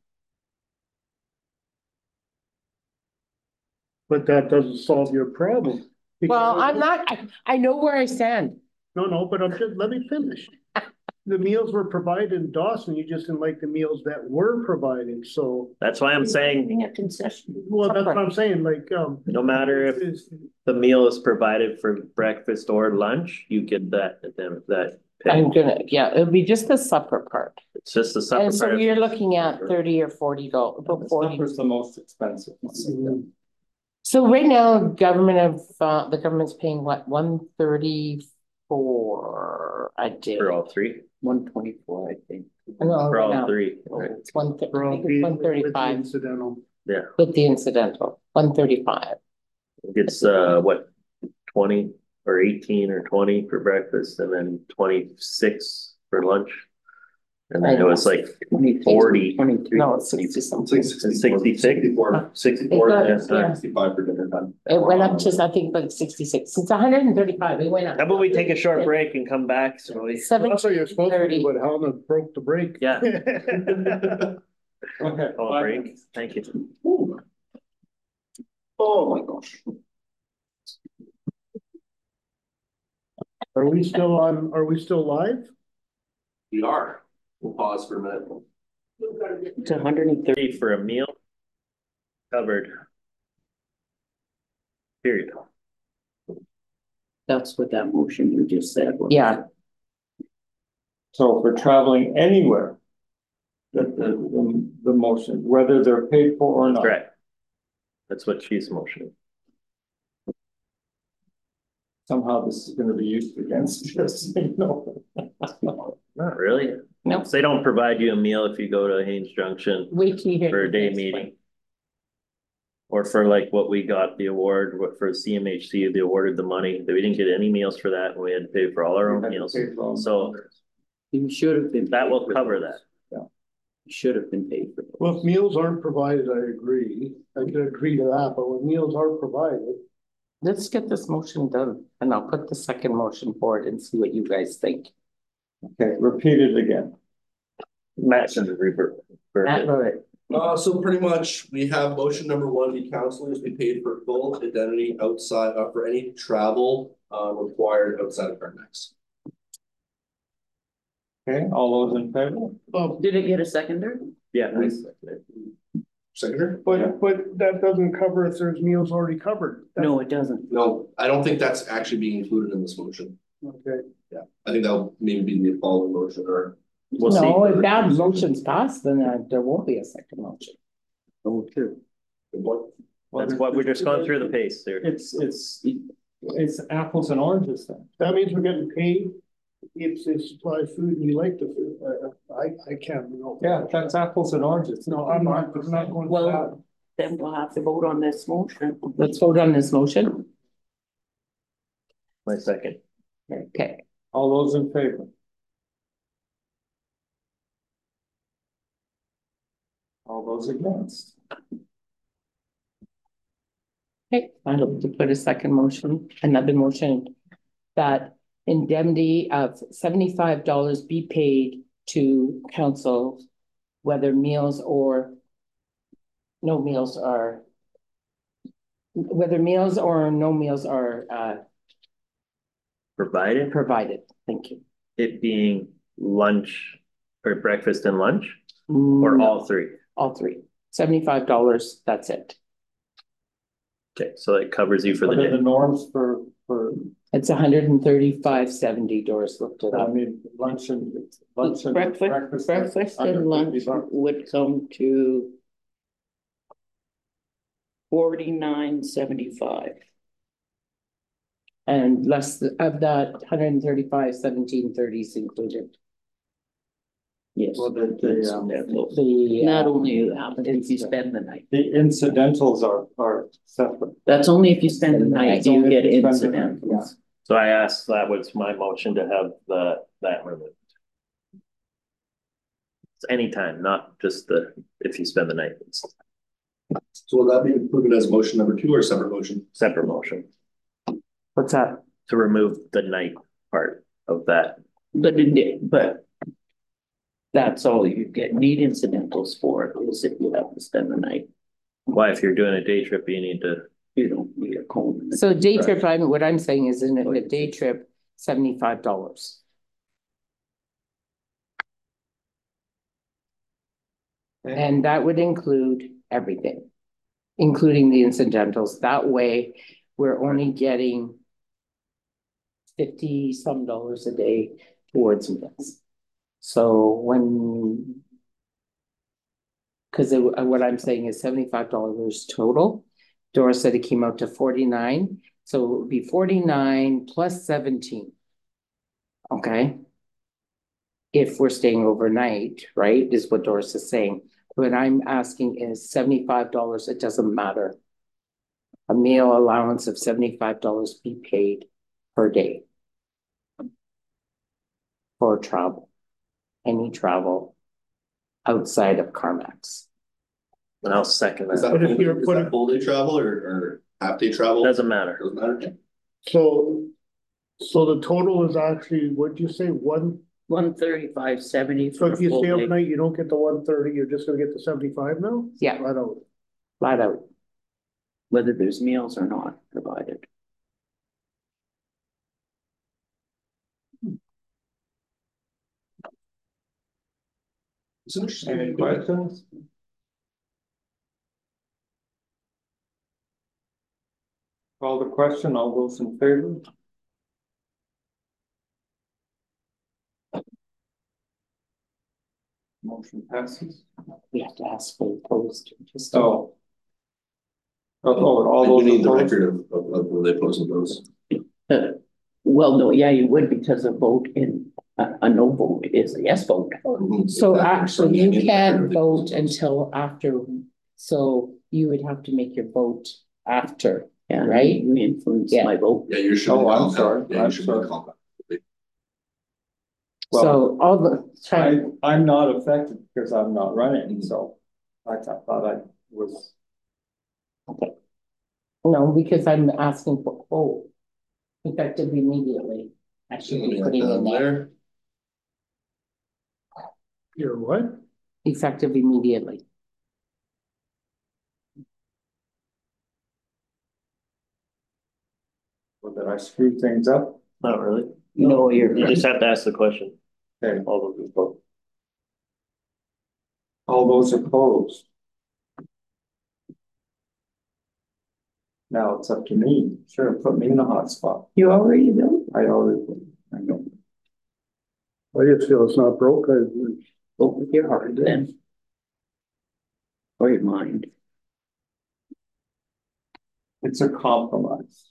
but that doesn't solve your problem. Well, I'm not, I know where I stand. No, but let me finish. The meals were provided in Dawson, you just didn't like the meals that were provided, so. That's why I'm saying, Having a concession. Well, that's what I'm saying, like, no matter if the meal is provided for breakfast or lunch, you get that, that pay. I'm gonna, yeah, it'll be just the supper part. It's just the supper And so part. you're looking at $30 or $40, Supper's the most expensive. So right now, the government's paying what, $134 a day? For all three, 124, I think. No, for all no, three, right? it's one, I think it's 135 Incidental. Yeah, with the incidental, 135. it's what, 20 or 18 or 20 for breakfast, and then 26 for lunch. And then it was like 40. 23. No, it's 60 It's something. like 64, 64, It and does, yeah. 65 for dinner time. It went up to, I think, like 66. It's 135. It went up. How about we take a short break and come back, so we, That's what you're supposed to 1730. do, but Helena broke the break. yeah, Okay. call a break, thank you. Oh, my gosh. Are we still live? We are. We'll pause for a minute. It's 130. For a meal. Covered. Period. That's what that motion you just said was. Yeah, So for traveling anywhere, the motion, whether they're paid for or not. Correct. That's what she's motioning. Somehow this is gonna be used against us, you know. Not really. No. They don't provide you a meal if you go to Haynes Junction wait till you hear. for a the day next meeting. one. Or for like what we got the award, what for CMHC, they awarded the money, we didn't get any meals for that, and we had to pay for all our own meals. So You should have been. that paid will for cover those. that. You should have been paid for those. Well, if meals aren't provided, I agree. I can agree to that, but when meals are provided, Let's get this motion done and I'll put the second motion forward and see what you guys think. Okay, repeat it again. Matt should revert. Matt wrote it. So pretty much, we have motion number one, the counselors be paid for full identity outside, for any travel, required outside of Fairfax. Okay, all those in favor? Did it get a seconder? Yeah. Seconder? But that doesn't cover if there's meals already covered. No, it doesn't. No, I don't think that's actually being included in this motion. Okay. Yeah, I think that'll maybe be the following motion or. We'll No, see. if that motion's passed, then there won't be a second motion. Oh, true. Good point. That's what we're just going through the pace there. It's apples and oranges then. That means we're getting paid if they supply food and you like the food. I can't know. Yeah, that's apples and oranges. No, I'm not going for that. Well, then we'll have to vote on this motion. Let's vote on this motion. My second. Okay, All those in favor? All those against? okay, I'd like to put a second motion, another motion that indemnity of $75 be paid to council, whether meals or no meals are, whether meals or no meals are Provided, provided. Thank you. it being lunch or breakfast and lunch, or No, all three? all three. $75, that's it. Okay, so that covers you for the What are the day. norms for, It's $135.70. Doris looked it I up. mean, lunch and Breakfast under and lunch 50 bucks. would come to $49.75. And less of that, 135, 1730 is included. Yes. Well, the Not only that, but if you spend the night. the incidentals are separate. That's only if you spend the night, That's you only if get you spend the night, incidentals. So I asked, that was my motion to have that removed. It's anytime, not just if you spend the night, it's So will that be included as motion number 2 or separate motion? separate motion What's that? to remove the night part of that. But that's all you need incidentals for, is if you have to spend the night. Why, if you're doing a day trip, you need to, You don't need a cone. So day trip, what I'm saying is in a day trip, $75. And that would include everything, including the incidentals. That way, we're only getting 50 some dollars a day towards meals. So when, because what I'm saying is $75 total. Doris said it came out to 49, so it would be 49 plus 17. Okay. If we're staying overnight, right, is what Doris is saying. What I'm asking is $75, it doesn't matter. A meal allowance of $75 be paid per day. For travel, any travel outside of CarMax. and I'll second Is that. that But if you're putting- full day travel or half day travel? Doesn't matter. Doesn't matter. So the total is actually, what'd you say, one? 135.70 So for if a you full stay day. overnight, you don't get the 130, you're just gonna get the 75 now? Yeah, I don't. flat out. Whether there's meals or not provided. It's interesting. Any questions? Call the question, all those in favor? Motion passes. We have to ask for opposed. Just Oh. All I do those need the opposed? record of where they posted those. Well, no, yeah, you would, because a vote a no vote is a yes vote. So actually, you can't Exactly. vote until after, so you would have to make your vote after. Yeah, Right? You influence Yeah. my vote. Yeah, you should. Oh, I'm sorry. Yeah, you I'm should. sorry. Well, So all the, I'm not affected because I'm not running, so I thought I was. no, because I'm asking for, effective immediately. I should be putting in there, You're what? effective immediately. Well, did I screw things up? Not really. No, You just have to ask the question. Okay. All those people. All those opposed? Now it's up to me. Sure, put me in the hot spot. You already know? I already, I know. I just feel it's not broke, Vote with your heart then. Or your mind. It's a compromise.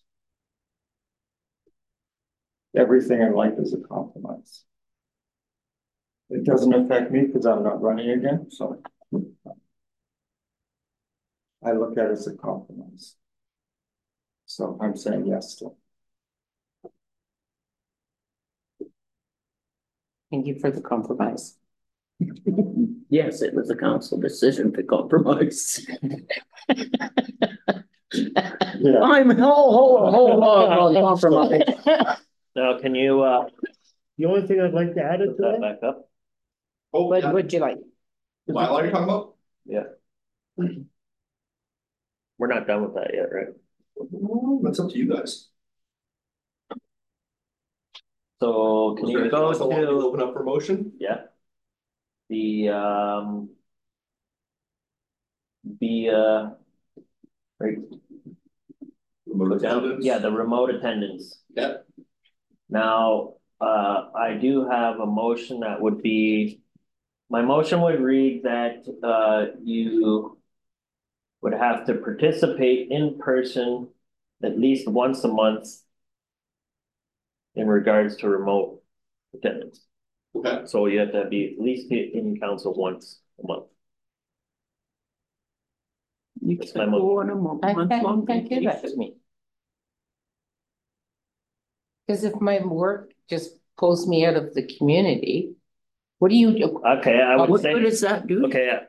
Everything in life is a compromise. It doesn't affect me because I'm not running again, so. I look at it as a compromise. So I'm saying yes to. Thank you for the compromise. Yes, it was a council decision to compromise. Yeah. I'm whole compromise. Now, can you, the only thing I'd like to add to that back up? Oh, What yeah. would you like? Bylaw you're talking about? Yeah. We're not done with that yet, right? That's up to you guys. So can Was there you anything go else I wanted to to, open up for motion? yeah. The, right, Remote down, attendance? yeah, the remote attendance. Yeah. Now, I do have a motion that would be, my motion would read that, you would have to participate in person at least once a month in regards to remote attendance. Okay. So you have to be at least in council once a month. You That's can my go on a month-long Thank you, that's vacation. me. Because if my work just pulls me out of the community, what do you do? Okay, I would What say, good does that do? okay.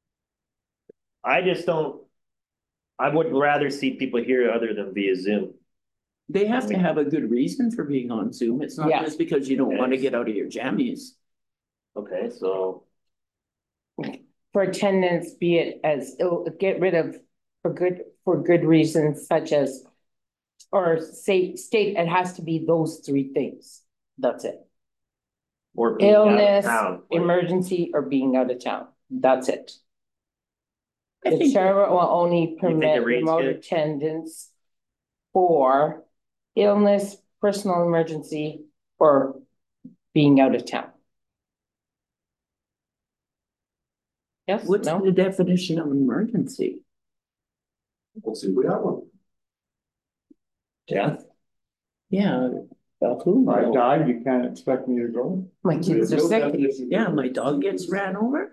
I just don't, I would rather see people here other than via Zoom. They have to have a good reason for being on Zoom. It's not Yeah. just because you don't want to get out of your jammies. Okay, so, For attendance, be it as, get rid of for good reasons such as, or state it has to be those three things. That's it. or being out of Illness, town, like- emergency, or being out of town. That's it. I The think chair will only think it permit reads remote good? attendance for illness, personal emergency, or being out of town. Yes, what's no? the definition of emergency? Let's see if we have one. Yeah. Yeah, who? I died, you can't expect me to go. My kids are No sick. definition. Yeah, my dog gets ran over.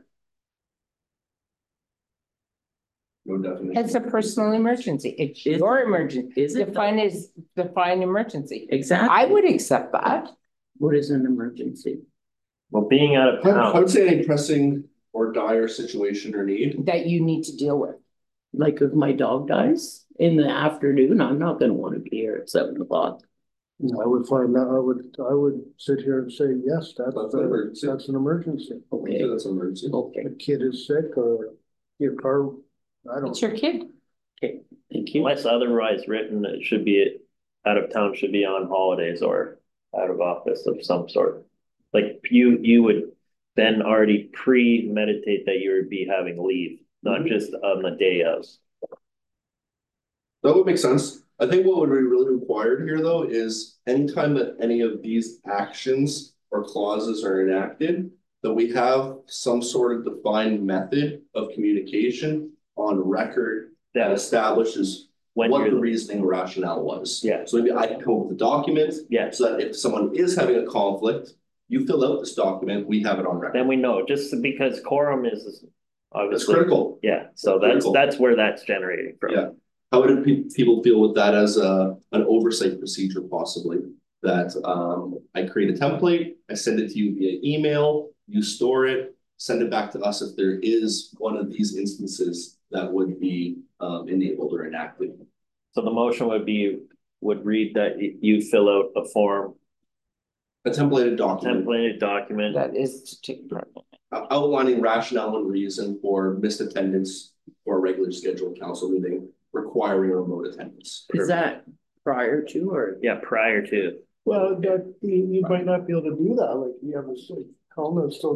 No definition. It's a personal emergency. It's Is- your emergency. Is it? Define emergency. Exactly. I would accept that. What is an emergency? Well, being out of I town, would say any pressing or dire situation or need. That you need to deal with. Like if my dog dies in the afternoon, I'm not gonna want to be here at 7 o'clock. I would find that, I would sit here and say, yes, That's an emergency. that's an emergency. Okay, That's an emergency. okay, A kid is sick or your car, I don't. It's your kid. okay, thank you. unless otherwise written, it should be, out of town should be on holidays or out of office of some sort. Like you would then already premeditate that you would be having leave, not just on the day of. That would make sense. I think what would be really required here, though, is anytime that any of these actions or clauses are enacted, that we have some sort of defined method of communication on record that establishes When what the you're, reasoning or rationale was. Yeah. So maybe I can come up with a document yeah, so that if someone is having a conflict, you fill out this document, we have it on record. then we know, just because quorum is That's obviously. critical. Yeah, so Critical. that's where that's generating from. Yeah. How would people feel with that as an oversight procedure possibly? That I create a template, I send it to you via email, you store it, send it back to us if there is one of these instances that would be enabled or enacted. So the motion would read that you fill out a form, A templated document templated document, That is to take part. outlining rationale and reason for missed attendance or a regular scheduled council meeting requiring remote attendance. Is that prior to or? yeah, prior to. Well, that, you might not be able to do that, like you have a column so that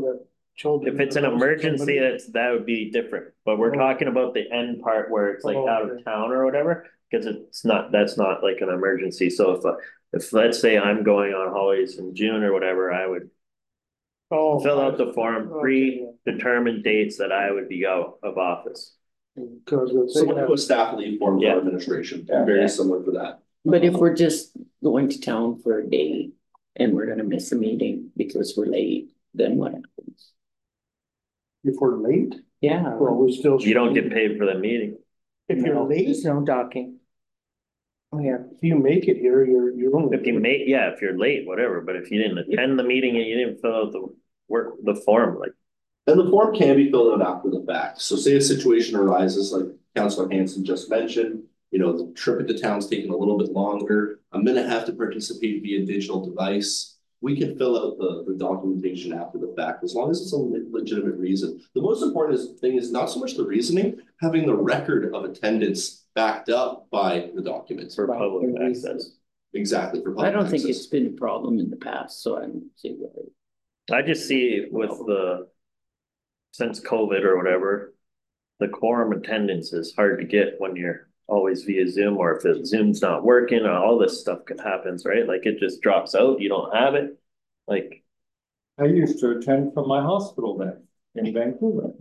children. If it's an emergency, that would be different, but we're talking about the end part where it's like out of town or whatever. Cause that's not like an emergency, so if let's say I'm going on holidays in June or whatever, I would fill out the form, predetermined dates that I would be out of office. Similar to a staff leave form for Yeah. administration, very similar to that. But if we're just going to town for a day and we're gonna miss a meeting because we're late, then what happens? If we're late, Yeah, well, we still. You don't get paid for the meeting. If you're late, There's no docking. Oh, yeah. if you make it here, you're only. If you make, yeah, if you're late, whatever, but if you didn't attend the meeting and you didn't fill out the form, like. And the form can be filled out after the fact. So say a situation arises, like Councillor Hanson just mentioned, you know, the trip into town's taking a little bit longer. I'm gonna have to participate via digital device. We can fill out the documentation after the fact, as long as it's a legitimate reason. The most important thing is not so much the reasoning, having the record of attendance backed up by the documents. For public access. Exactly. For I public don't think access. it's been a problem in the past, so I don't see why. I just see with since COVID or whatever, the quorum attendance is hard to get when you're always via Zoom, or if the Zoom's not working, all this stuff happens, right? Like it just drops out, you don't have it, like. I used to attend from my hospital bed in Vancouver.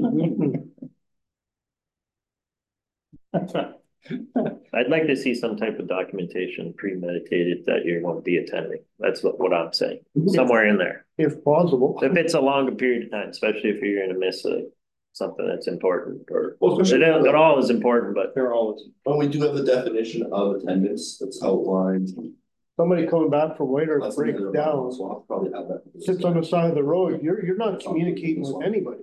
I'd like to see some type of documentation premeditated that you won't be attending. That's what I'm saying, somewhere in there. If possible. If it's a longer period of time, especially if you're gonna miss something that's important, or Well, it all is important, but. They're always. When we do have the definition of attendance that's outlined. Somebody coming back from White That's breaks another down, one, so I'll probably have that. sits on the side of the road, you're not communicating with anybody.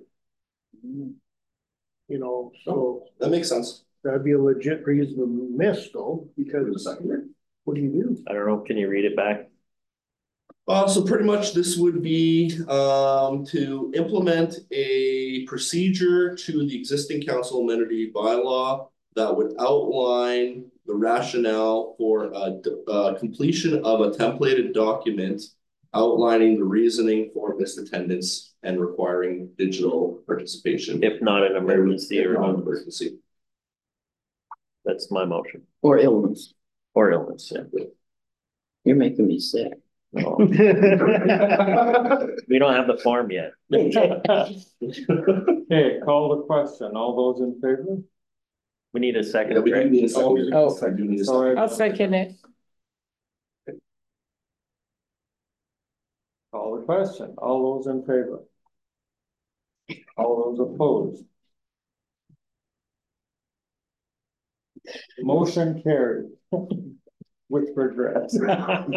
You know, so That makes sense. that'd be a legit reason to miss though, For the because second year. what do you do? I don't know, can you read it back? So pretty much this would be to implement a procedure to the existing council amenity bylaw that would outline the rationale for completion of a templated document outlining the reasoning for missed attendance and requiring digital participation. If not an emergency If or not an emergency. that's my motion, Or illness. or illness, yeah. You're making me sick. No. We don't have the form yet. Okay, call the question. All those in favor? We need a Yeah, second, we do right? need a second. Oh. I do need a Sorry. second. I'll second it. Call the question. All those in favor? All those opposed? Motion carried. With regret. We're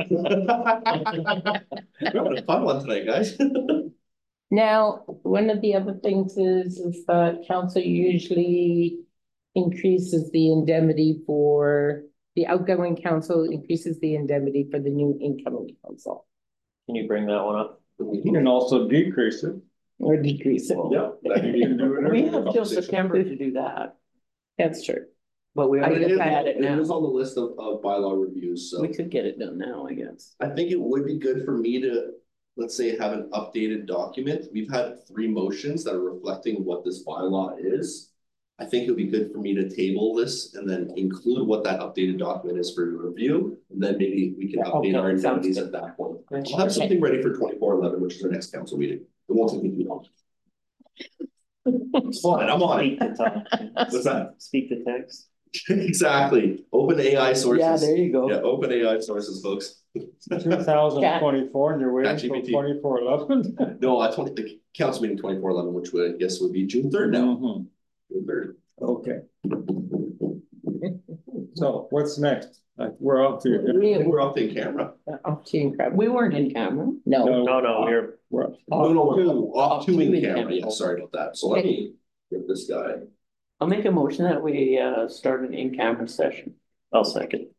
having a fun one tonight, guys. Now, one of the other things is that council usually increases the indemnity for the outgoing council, increases the indemnity for the new incoming council, Can you bring that one up? You can also decrease it. or decrease it. Yeah. that can be- We have till September to do that, That's true. but we I already look had it It now. is on the list of bylaw reviews, so. We could get it done now, I guess. I think it would be good for me to, let's say, have an updated document. We've had 3 motions that are reflecting what this bylaw is. I think it would be good for me to table this and then include what that updated document is for review. And then maybe we can update our Okay, sounds indemnities good. at that point. I'll have something ready for 24/11, which is our next council meeting. It won't take me too long. It's fine, I'm on it. What's that? Speak the text. Exactly. Open AI sources. Yeah, there you go. Yeah, open AI sources, folks. 2024 and you're waiting till ChatGPT. 24/11? No, the council meeting 24/11, which would, I guess would be June 3rd now. June 3rd. Okay. So what's next? We're off to. We're off in camera. Off to incredible. We weren't in camera. No, No, we're, We're No, we're off off to in in camera. camera. Yeah, sorry about that. So let me get this guy. I'll make a motion that we start an in-camera session. I'll second.